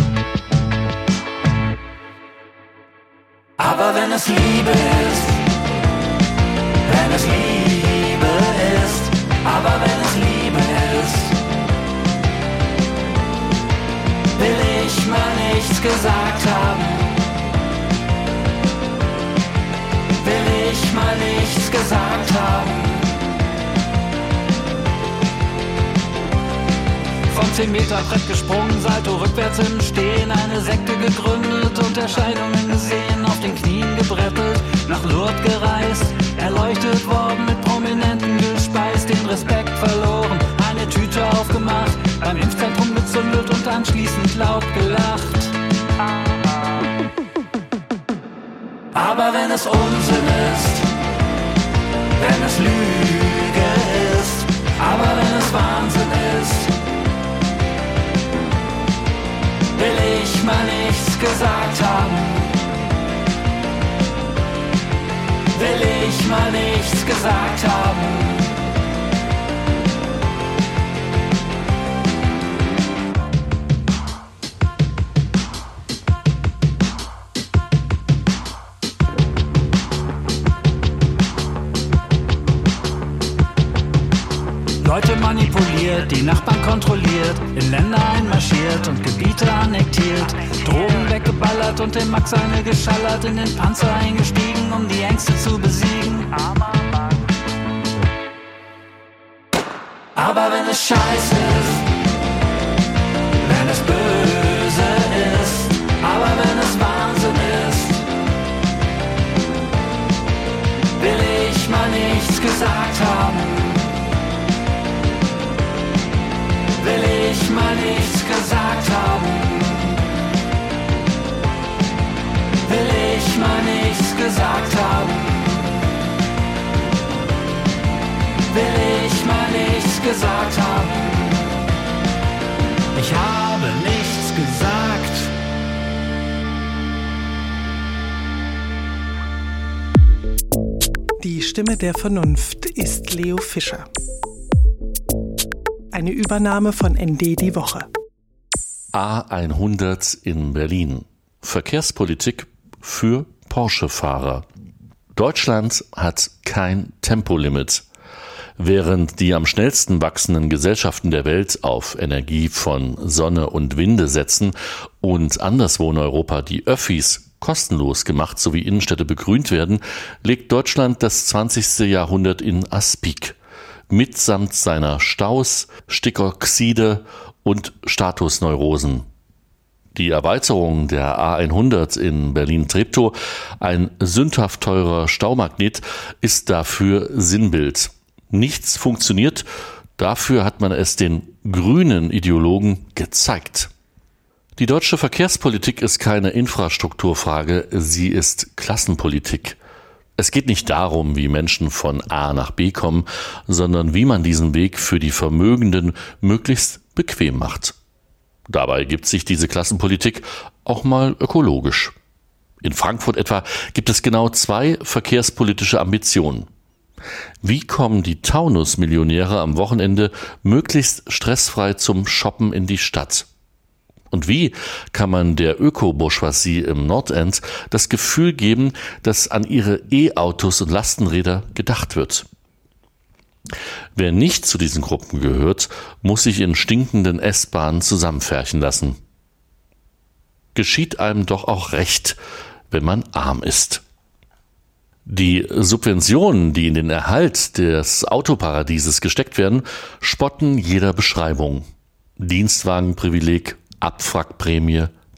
B: Aber wenn es Liebe ist, wenn es Liebe ist, aber wenn es Liebe ist, will ich mal nichts gesagt haben, will ich mal nichts gesagt haben. Vom 10 Meter Brett gesprungen, Salto rückwärts im Stehen, eine Sekte gegründet und Erscheinungen gesehen, auf den Knien gebrettelt, nach Lourdes gereist, erleuchtet worden, mit Prominenten gespeist, den Respekt verloren, eine Tüte aufgemacht, beim Impfzentrum gezündelt und anschließend laut gelacht. Aber wenn es Unsinn ist, wenn es Lüge ist, aber wenn es Wahnsinn ist, will ich mal nichts gesagt haben, will ich mal nichts gesagt haben. Leute manipuliert, die Nachbarn kontrolliert, in Länder einmarschiert und Gebiete annektiert, Drogen weggeballert und dem Max eine geschallert, in den Panzer eingestiegen, um die Ängste zu besiegen. Aber wenn es scheiße ist, wenn es böse ist, aber wenn es Wahnsinn ist, will ich mal nichts gesagt haben, will ich mal nichts gesagt haben, will ich mal nichts gesagt haben, will ich mal nichts gesagt haben, ich habe nichts gesagt.
H: Die Stimme der Vernunft ist Leo Fischer. Eine Übernahme von ND die Woche.
I: A100 in Berlin. Verkehrspolitik für Porsche-Fahrer. Deutschland hat kein Tempolimit. Während die am schnellsten wachsenden Gesellschaften der Welt auf Energie von Sonne und Winde setzen und anderswo in Europa die Öffis kostenlos gemacht sowie Innenstädte begrünt werden, legt Deutschland das 20. Jahrhundert in Aspik. Mitsamt seiner Staus, Stickoxide und Statusneurosen. Die Erweiterung der A100 in Berlin-Treptow, ein sündhaft teurer Staumagnet, ist dafür Sinnbild. Nichts funktioniert, dafür hat man es den grünen Ideologen gezeigt. Die deutsche Verkehrspolitik ist keine Infrastrukturfrage, sie ist Klassenpolitik. Es geht nicht darum, wie Menschen von A nach B kommen, sondern wie man diesen Weg für die Vermögenden möglichst bequem macht. Dabei gibt sich diese Klassenpolitik auch mal ökologisch. In Frankfurt etwa gibt es genau 2 verkehrspolitische Ambitionen. Wie kommen die Taunus-Millionäre am Wochenende möglichst stressfrei zum Shoppen in die Stadt? Und wie kann man der Öko-Bourgeoisie im Nordend das Gefühl geben, dass an ihre E-Autos und Lastenräder gedacht wird? Wer nicht zu diesen Gruppen gehört, muss sich in stinkenden S-Bahnen zusammenpferchen lassen. Geschieht einem doch auch recht, wenn man arm ist. Die Subventionen, die in den Erhalt des Autoparadieses gesteckt werden, spotten jeder Beschreibung. Dienstwagenprivileg, Abwrackprämie,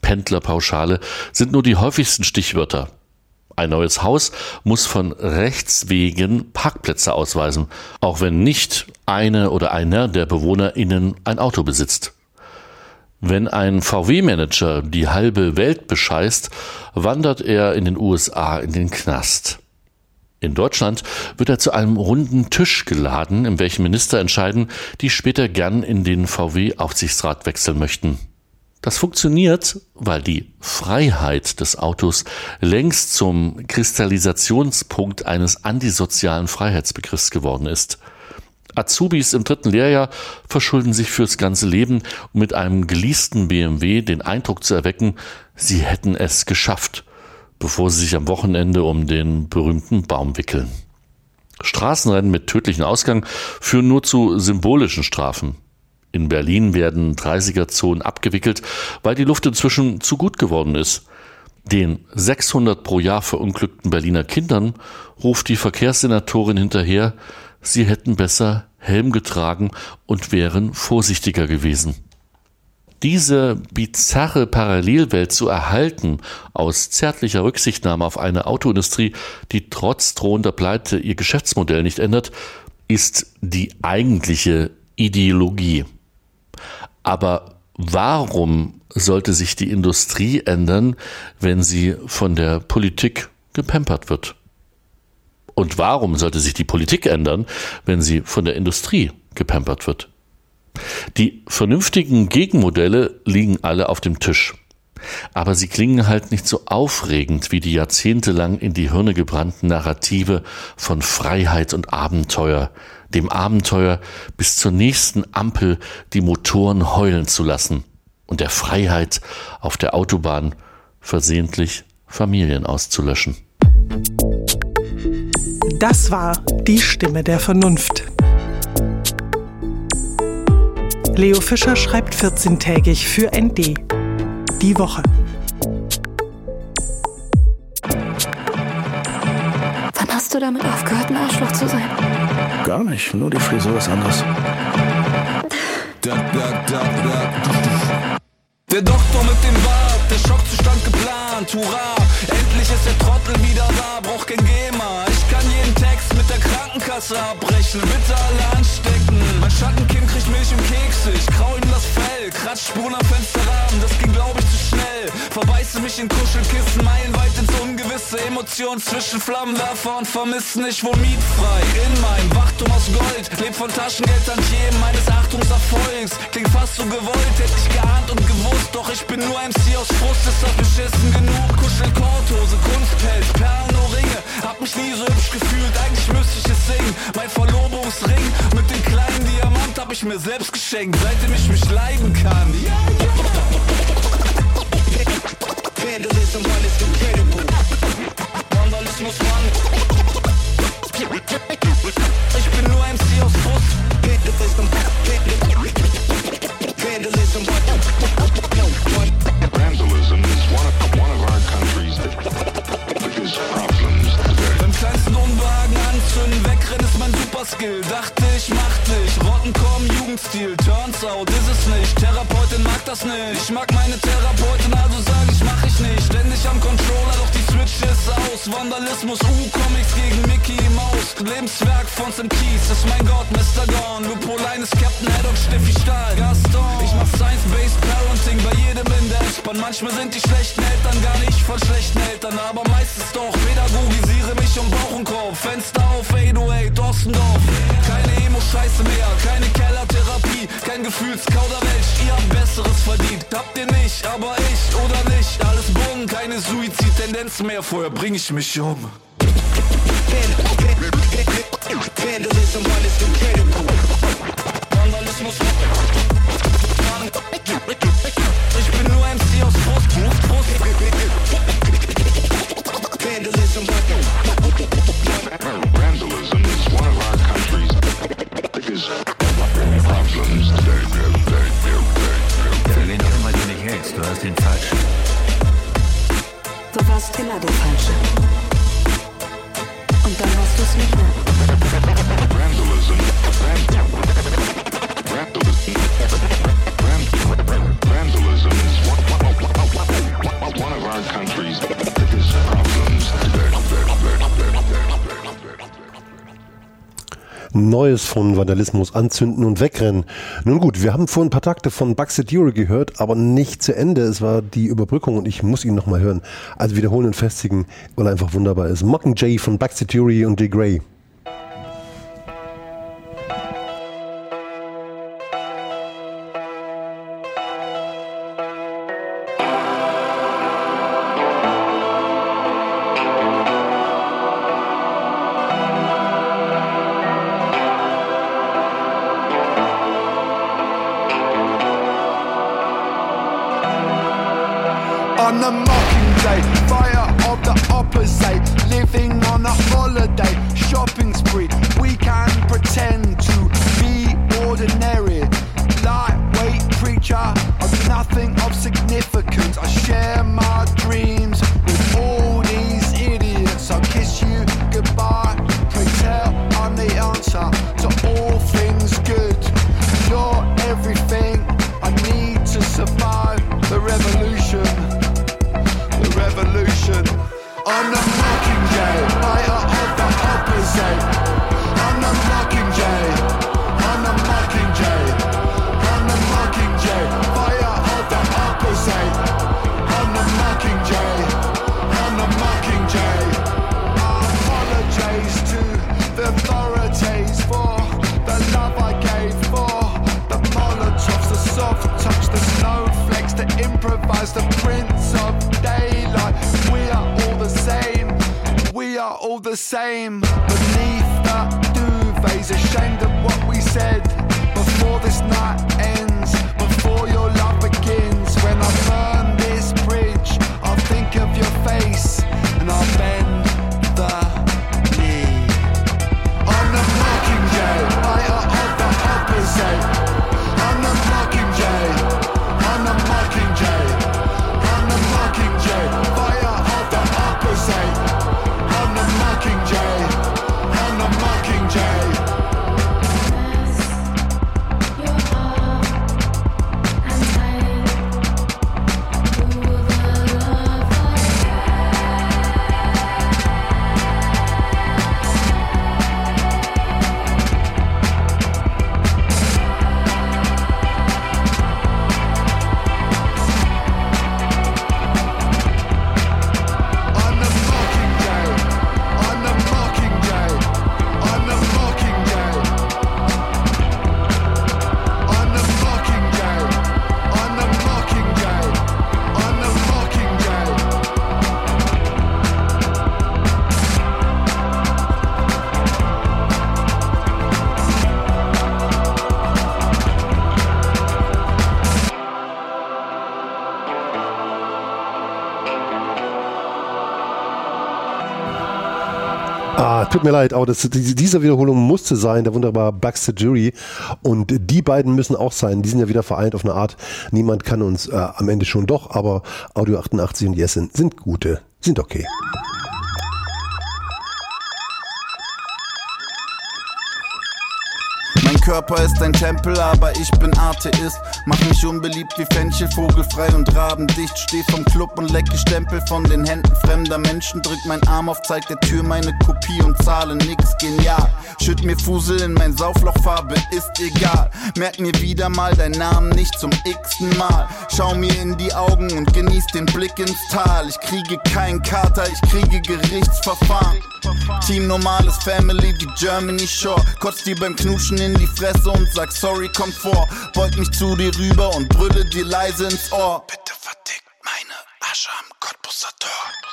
I: Pendlerpauschale sind nur die häufigsten Stichwörter. Ein neues Haus muss von Rechts wegen Parkplätze ausweisen, auch wenn nicht eine oder einer der BewohnerInnen ein Auto besitzt. Wenn ein VW-Manager die halbe Welt bescheißt, wandert er in den USA in den Knast. In Deutschland wird er zu einem runden Tisch geladen, in welchem Minister entscheiden, die später gern in den VW-Aufsichtsrat wechseln möchten. Das funktioniert, weil die Freiheit des Autos längst zum Kristallisationspunkt eines antisozialen Freiheitsbegriffs geworden ist. Azubis im 3. Lehrjahr verschulden sich fürs ganze Leben, um mit einem geleasten BMW den Eindruck zu erwecken, sie hätten es geschafft, bevor sie sich am Wochenende um den berühmten Baum wickeln. Straßenrennen mit tödlichem Ausgang führen nur zu symbolischen Strafen. In Berlin werden 30er-Zonen abgewickelt, weil die Luft inzwischen zu gut geworden ist. Den 600 pro Jahr verunglückten Berliner Kindern ruft die Verkehrssenatorin hinterher, sie hätten besser Helm getragen und wären vorsichtiger gewesen. Diese bizarre Parallelwelt zu erhalten, aus zärtlicher Rücksichtnahme auf eine Autoindustrie, die trotz drohender Pleite ihr Geschäftsmodell nicht ändert, ist die eigentliche Ideologie. Aber warum sollte sich die Industrie ändern, wenn sie von der Politik gepampert wird? Und warum sollte sich die Politik ändern, wenn sie von der Industrie gepampert wird? Die vernünftigen Gegenmodelle liegen alle auf dem Tisch. Aber sie klingen halt nicht so aufregend wie die jahrzehntelang in die Hirne gebrannten Narrative von Freiheit und Abenteuer, dem Abenteuer bis zur nächsten Ampel die Motoren heulen zu lassen und der Freiheit auf der Autobahn versehentlich Familien auszulöschen.
H: Das war die Stimme der Vernunft. Leo Fischer schreibt 14-tägig für ND. Die Woche.
J: Wann hast du damit aufgehört, ein Arschloch zu sein?
K: Gar nicht, nur die Frisur ist anders.
L: Der Doktor mit dem Bart, der Schockzustand geplant, hurra! Endlich ist der Trottel wieder da, braucht kein GEMA. Ich kann jeden Text mit der Krankenkasse abrechnen, bitte alle anstecken. Mein Schattenkind kriegt Milch im Kekse, ich krau ihm das Fell, kratsch Spuren am Fensterrahmen, das ging glaub ich zu schnell. Verbeiße mich in Kuschelkissen, meilenweit ins Ungewisse, Emotionen zwischen Flammenwerfer und Vermissen. Ich wohn mietfrei in meinem Wachturm aus Gold, leb von Taschengeld-Tantiemen meines Achtungserfolgs. Klingt fast so gewollt, hätte ich geahnt und gewusst, doch ich bin nur MC aus Frust, ist das beschissen genug. Kuschelkorthose, Kunstpelz, Perlen, Ringe, hab mich nie so hübsch gefühlt, eigentlich müsste ich es singen. Mein Verlobungsring mit dem kleinen Diamant hab ich mir selbst geschenkt, seitdem ich mich leiden kann. Vandalism, one is incredible. Vandalismus, Mann. Ich bin nur MC aus Frust. Vandalism,
E: Vandalism is one of our country's biggest problems today.
L: Beim kleinsten Unwagen anzünden, wegrennen ist mein Superskill. Dachte ich, mach dich, Rotten kommen, Jugendstil. Turns out, ist es nicht, Therapeutin mag das nicht. Ich mag meine Therapeutin, also sag ich, mach ich nicht. Ständig am Controller, doch die Switch ist aus. Vandalismus, Comics gegen Mickey Mouse. Lebenswerk von St. Keys, ist mein Gott, Mr. Gone. Lupolein ist Captain Haddock, Steffi Stahl, Gaston. Ich mach Science-Based Parenting bei jedem in der S-Bahn. Manchmal sind die schlechten Eltern gar nicht von schlechten Eltern, aber meistens doch. Pädagogisiere mich um Bauch und Kopf. Fenster auf, 808, Ossendorf. Keine Emo-Scheiße mehr, keine Kellertherapie, kein Gefühlskauderwelsch. Ihr habt Besseres verdient, habt ihr nicht, aber ich oder nicht. Alles Bumm, keine Suizid-Tendenz mehr, vorher bring ich mich um. Vandalism, one is incredible. Vandalismus, ich bin nur MC aus Frust. Vandalism,
E: Vandalism is one of our country's biggest problems today.
M: Für wen auch immer du nicht hältst, du hast den Falschen.
J: Du warst immer der Falsche. Und dann hast du es nicht mehr.
E: Vandalism is
A: Neues von Vandalismus anzünden und wegrennen. Nun gut, wir haben vorhin ein paar Takte von Baxter Dury gehört, aber nicht zu Ende. Es war die Überbrückung und ich muss ihn nochmal hören. Also wiederholen und festigen, weil er einfach wunderbar ist. Mockingjay von Baxter Dury und Dick Gray.
E: On a Mockingjay, fire of the opposite, living on a holiday, shopping spree. We can pretend to be ordinary, lightweight creature of nothing of significance. I share my dreams with all these idiots. I'll kiss you goodbye, pray tell I'm the answer to all things good. You're everything I need to survive the revolution. Revolution. On a Mockingjay, fire of the opposite. On a Mockingjay, on a Mockingjay, on a Mockingjay, fire of the opposite. On a Mockingjay, on a Mockingjay. I apologize to the authorities for the love I gave, for the Molotovs, the soft touch, the snowflakes, the improvise, the prince of daylight. We are all the same, we are all the same. Beneath the duvets, ashamed of what we said. Before this night ends, before your love begins. When I burn this bridge, I'll think of your face and I'll bend the knee. On a Mockingjay, fire of the opposite. On a Mockingjay, on a Mockingjay, on a Mockingjay, fire of the opposite. On a Mockingjay, on a Mockingjay.
A: Tut mir leid, aber diese Wiederholung musste sein, der wunderbare Baxter Dury. Und die beiden müssen auch sein. Die sind ja wieder vereint auf eine Art. Niemand kann uns am Ende schon doch, aber Audio 88 und Jessen sind gute, sind okay.
N: Mein Körper ist ein Tempel, aber ich bin Atheist. Mach mich unbeliebt wie Fenchel, vogelfrei und rabendicht. Steh vom Club und lecke Stempel von den Händen fremder Menschen. Drück mein Arm auf, zeig der Tür meine Kopie und zahle nix, genial. Schütt mir Fusel in mein Saufloch, Farbe ist egal. Merk mir wieder mal deinen Namen nicht zum x-ten Mal. Schau mir in die Augen und genieß den Blick ins Tal. Ich kriege keinen Kater, ich kriege Gerichtsverfahren. Team normales Family wie Germany Shore. Kotz dir beim Knuschen in die Fresse und sag sorry, komm vor. Beug mich zu dir rüber und brülle dir leise ins Ohr. Bitte vertickt meine Asche am Cottbusser Tor.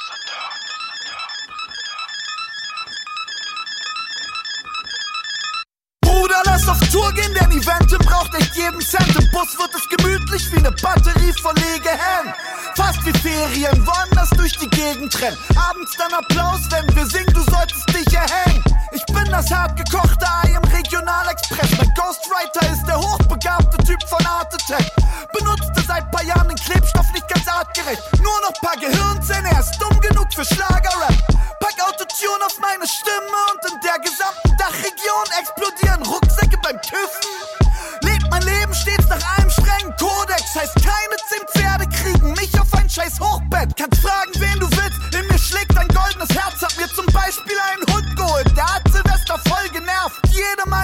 N: Bruder, lass auf Tour gehen, denn Evente braucht echt jeden Cent. Im Bus wird es gemütlich wie eine Batterie voll Legehennen. Fast wie Ferien, woanders durch die Gegend rennen. Abends dann Applaus, wenn wir singen, du solltest dich erhängen. Ich bin das hart gekochte Ei im Regionalexpress. Mein Ghostwriter ist der hochbegabte Typ von Art Attack. Benutzte seit paar Jahren den Klebstoff nicht ganz artgerecht. Nur noch paar Gehirnzähne, er ist dumm genug für Schlagerrap. Pack Autotune auf meine Stimme und in der gesamten Dachregion explodieren Rucksäcke beim TÜV. Lebt mein Leben stets nach einem strengen Kodex. Heißt keine 10 Pferde kriegen mich auf ein scheiß Hochbett. Kannst fragen, wen du willst, in mir schlägt ein goldenes Herz. Hab mir zum Beispiel einen Hund geholt, der hat Silvester voll genervt. Jede Mal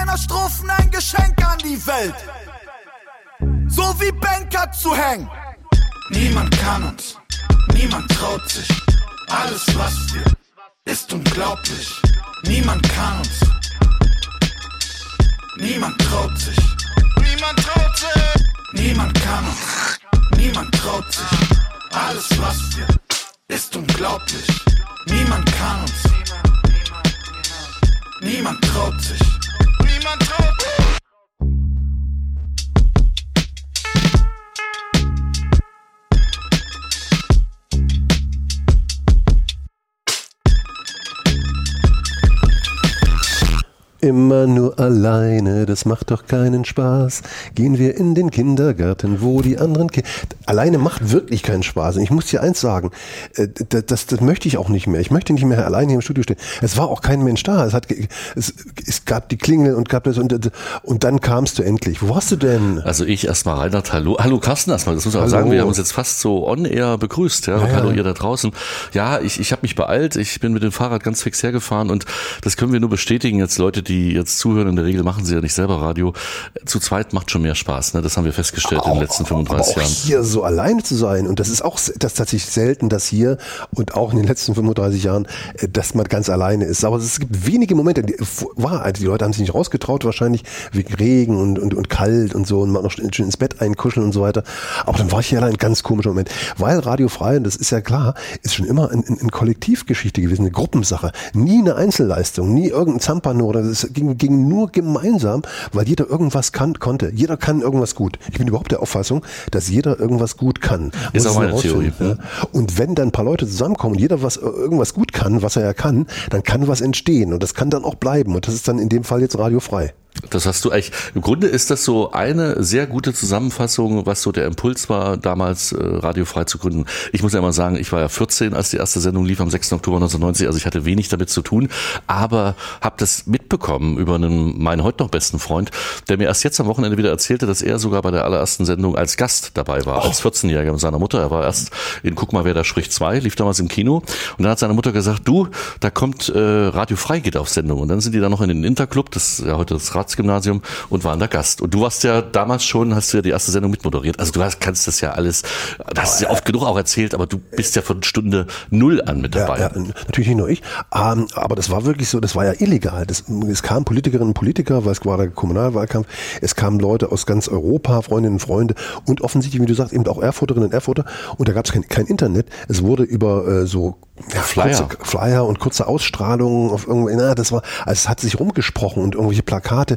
N: Welt. So wie Banker zu hängen.
E: Niemand kann uns, niemand traut sich. Alles, was wir, ist unglaublich. Niemand kann uns, niemand traut sich. Niemand traut sich. Niemand kann uns, niemand traut sich. Alles, was wir, ist unglaublich. Niemand kann uns, niemand traut sich. Niemand traut sich.
A: Immer nur alleine, das macht doch keinen Spaß. Gehen wir in den Kindergarten, wo die anderen Kinder... Alleine macht wirklich keinen Spaß. Und ich muss dir eins sagen, das möchte ich auch nicht mehr. Ich möchte nicht mehr alleine hier im Studio stehen. Es war auch kein Mensch da. Es gab die Klingel und gab das und dann kamst du endlich. Wo warst du denn?
I: Also ich erstmal, Reinhard, hallo. Hallo Carsten erstmal, das muss man auch sagen. Wir haben uns jetzt fast so on-air begrüßt. Ja? Hallo ihr da draußen. Ja, ich habe mich beeilt. Ich bin mit dem Fahrrad ganz fix hergefahren und das können wir nur bestätigen. Jetzt Leute, die jetzt zuhören, in der Regel machen sie ja nicht selber Radio. Zu zweit macht schon mehr Spaß, ne? Das haben wir festgestellt in den letzten 35 Jahren.
A: Hier so alleine zu sein, und das ist auch das tatsächlich selten, dass hier und auch in den letzten 35 Jahren, dass man ganz alleine ist. Aber es gibt wenige Momente, die Leute haben sich nicht rausgetraut, wahrscheinlich wegen Regen und kalt und so und man noch schön ins Bett einkuscheln und so weiter. Aber dann war ich hier ein ganz komischer Moment, weil Radio Frei, und das ist ja klar, ist schon immer eine Kollektivgeschichte gewesen, eine Gruppensache, nie eine Einzelleistung, nie irgendein Zampano oder das ging nur gemeinsam, weil jeder irgendwas konnte. Jeder kann irgendwas gut. Ich bin überhaupt der Auffassung, dass jeder irgendwas gut kann.
I: Ist auch meine Theorie.
A: Ja. Und wenn dann ein paar Leute zusammenkommen und jeder irgendwas gut kann, was er ja kann, dann kann was entstehen und das kann dann auch bleiben. Und das ist dann in dem Fall jetzt Radio Frei.
I: Das hast du eigentlich, im Grunde ist das so eine sehr gute Zusammenfassung, was so der Impuls war, damals Radio Frei zu gründen. Ich muss ja mal sagen, ich war ja 14, als die erste Sendung lief am 6. Oktober 1990, also ich hatte wenig damit zu tun, aber habe das mitbekommen über meinen heute noch besten Freund, der mir erst jetzt am Wochenende wieder erzählte, dass er sogar bei der allerersten Sendung als Gast dabei war, als 14-Jähriger mit seiner Mutter. Er war erst in Guck mal, wer da spricht 2, lief damals im Kino und dann hat seine Mutter gesagt, du, da kommt Radio Frei geht auf Sendung und dann sind die da noch in den Interclub, das ist ja heute das Gymnasium und waren da Gast. Und du warst ja damals schon, hast du ja die erste Sendung mitmoderiert. Also du kannst das ja alles, das hast du ja oft genug auch erzählt, aber du bist ja von Stunde 0 an mit dabei.
A: Ja, natürlich nicht nur ich, aber das war wirklich so, das war ja illegal. Es kamen Politikerinnen und Politiker, weil es war der Kommunalwahlkampf, es kamen Leute aus ganz Europa, Freundinnen und Freunde und offensichtlich, wie du sagst, eben auch Erfurterinnen und Erfurter und da gab es kein Internet. Es wurde über Flyer und kurze Ausstrahlungen auf irgendwie, also es hat sich rumgesprochen und irgendwelche Plakate.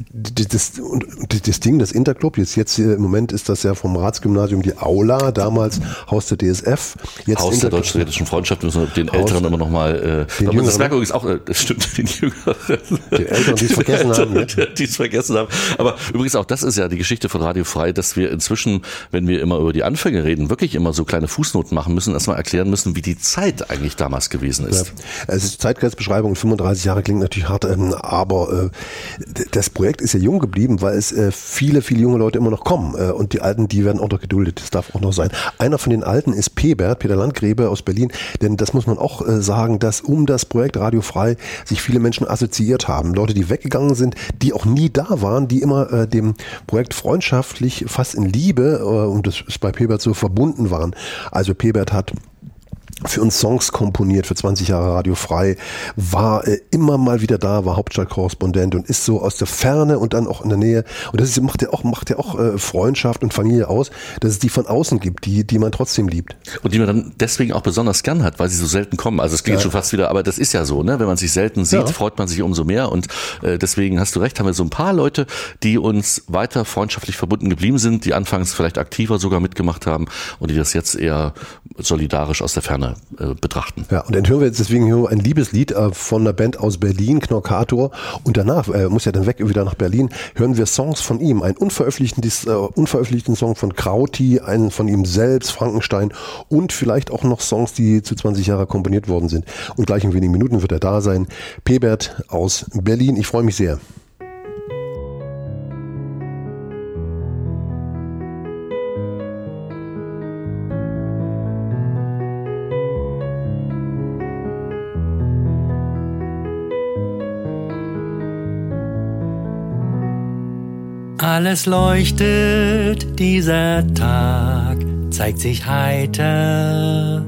A: Das Ding, das Interclub, jetzt im Moment ist das ja vom Ratsgymnasium die Aula, damals Haus der DSF. Jetzt
I: Haus der Deutsch-Sowjetischen Freundschaft, müssen wir den Älteren immer nochmal, das merke übrigens auch, das stimmt, den Jüngeren.
A: Die Älteren, die es vergessen haben. Ne?
I: Die es vergessen haben. Aber übrigens auch das ist ja die Geschichte von Radio Frei, dass wir inzwischen, wenn wir immer über die Anfänge reden, wirklich immer so kleine Fußnoten machen müssen, erstmal erklären müssen, wie die Zeit eigentlich damals gewesen ist.
A: Ja. Es ist Zeitgeistbeschreibung, 35 Jahre klingt natürlich hart, aber das Projekt ist ja jung geblieben, weil es viele junge Leute immer noch kommen und die Alten, die werden auch noch geduldet, das darf auch noch sein. Einer von den Alten ist Peter Landgräbe aus Berlin, denn das muss man auch sagen, dass um das Projekt Radio Frei sich viele Menschen assoziiert haben. Leute, die weggegangen sind, die auch nie da waren, die immer dem Projekt freundschaftlich, fast in Liebe, und das ist bei Pebert so, verbunden waren. Also Pebert hat für uns Songs komponiert, für 20 Jahre Radio Frei, war immer mal wieder da, war Hauptstadtkorrespondent und ist so aus der Ferne und dann auch in der Nähe. Und das macht ja auch Freundschaft und Familie aus, dass es die von außen gibt, die man trotzdem liebt.
I: Und die man dann deswegen auch besonders gern hat, weil sie so selten kommen. Also es klingt schon fast wieder, aber das ist ja so, ne? Wenn man sich selten sieht, freut man sich umso mehr. Und deswegen hast du recht, haben wir so ein paar Leute, die uns weiter freundschaftlich verbunden geblieben sind, die anfangs vielleicht aktiver sogar mitgemacht haben und die das jetzt eher solidarisch aus der Ferne betrachten.
A: Ja, und dann hören wir jetzt deswegen hier ein Liebeslied von einer Band aus Berlin, Knorkator, und danach, muss ja dann wieder nach Berlin, hören wir Songs von ihm, einen unveröffentlichten Song von Krauti, einen von ihm selbst, Frankenstein, und vielleicht auch noch Songs, die zu 20 Jahre komponiert worden sind. Und gleich in wenigen Minuten wird er da sein. Pebert aus Berlin, ich freue mich sehr.
O: Alles leuchtet, dieser Tag zeigt sich heiter.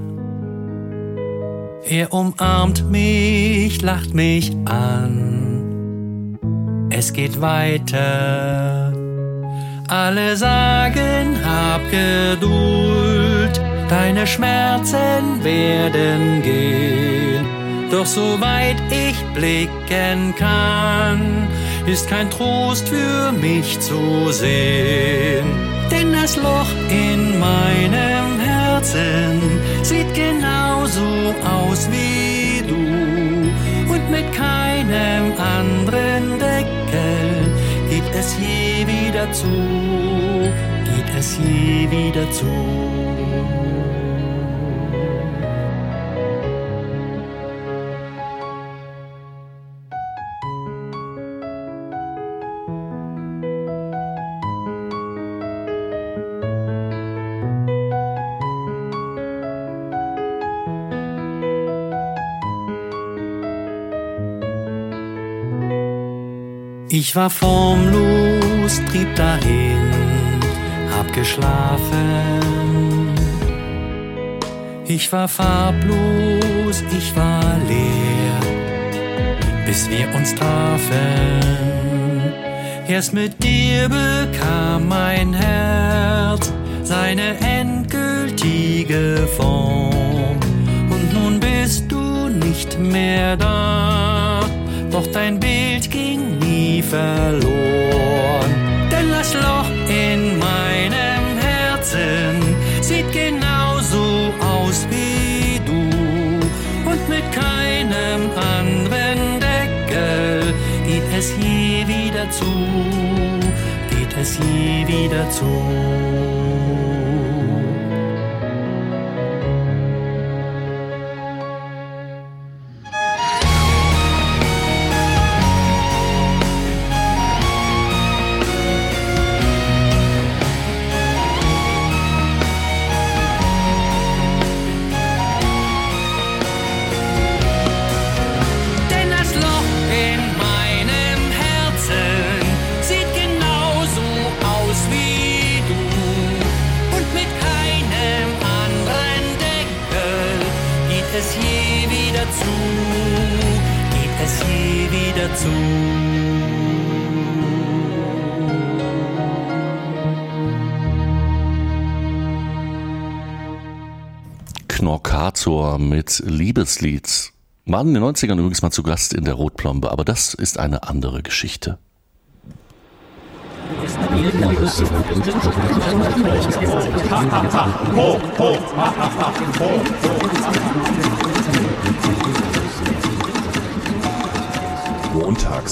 O: Er umarmt mich, lacht mich an. Es geht weiter. Alle sagen, hab Geduld, deine Schmerzen werden gehen. Doch soweit ich blicken kann, ist kein Trost für mich zu sehen. Denn das Loch in meinem Herzen sieht genauso aus wie du. Und mit keinem anderen Deckel geht es je wieder zu, geht es je wieder zu. Ich war formlos, trieb dahin, hab geschlafen. Ich war farblos, ich war leer, bis wir uns trafen. Erst mit dir bekam mein Herz seine endgültige Form. Und nun bist du nicht mehr da, doch dein Bild ging nie verloren. Denn das Loch in meinem Herzen sieht genauso aus wie du. Und mit keinem anderen Deckel geht es je wieder zu, geht es je wieder zu.
I: Knorkator mit Liebeslied. Waren in den 90ern übrigens mal zu Gast in der Rotplombe, aber das ist eine andere Geschichte.
P: Montags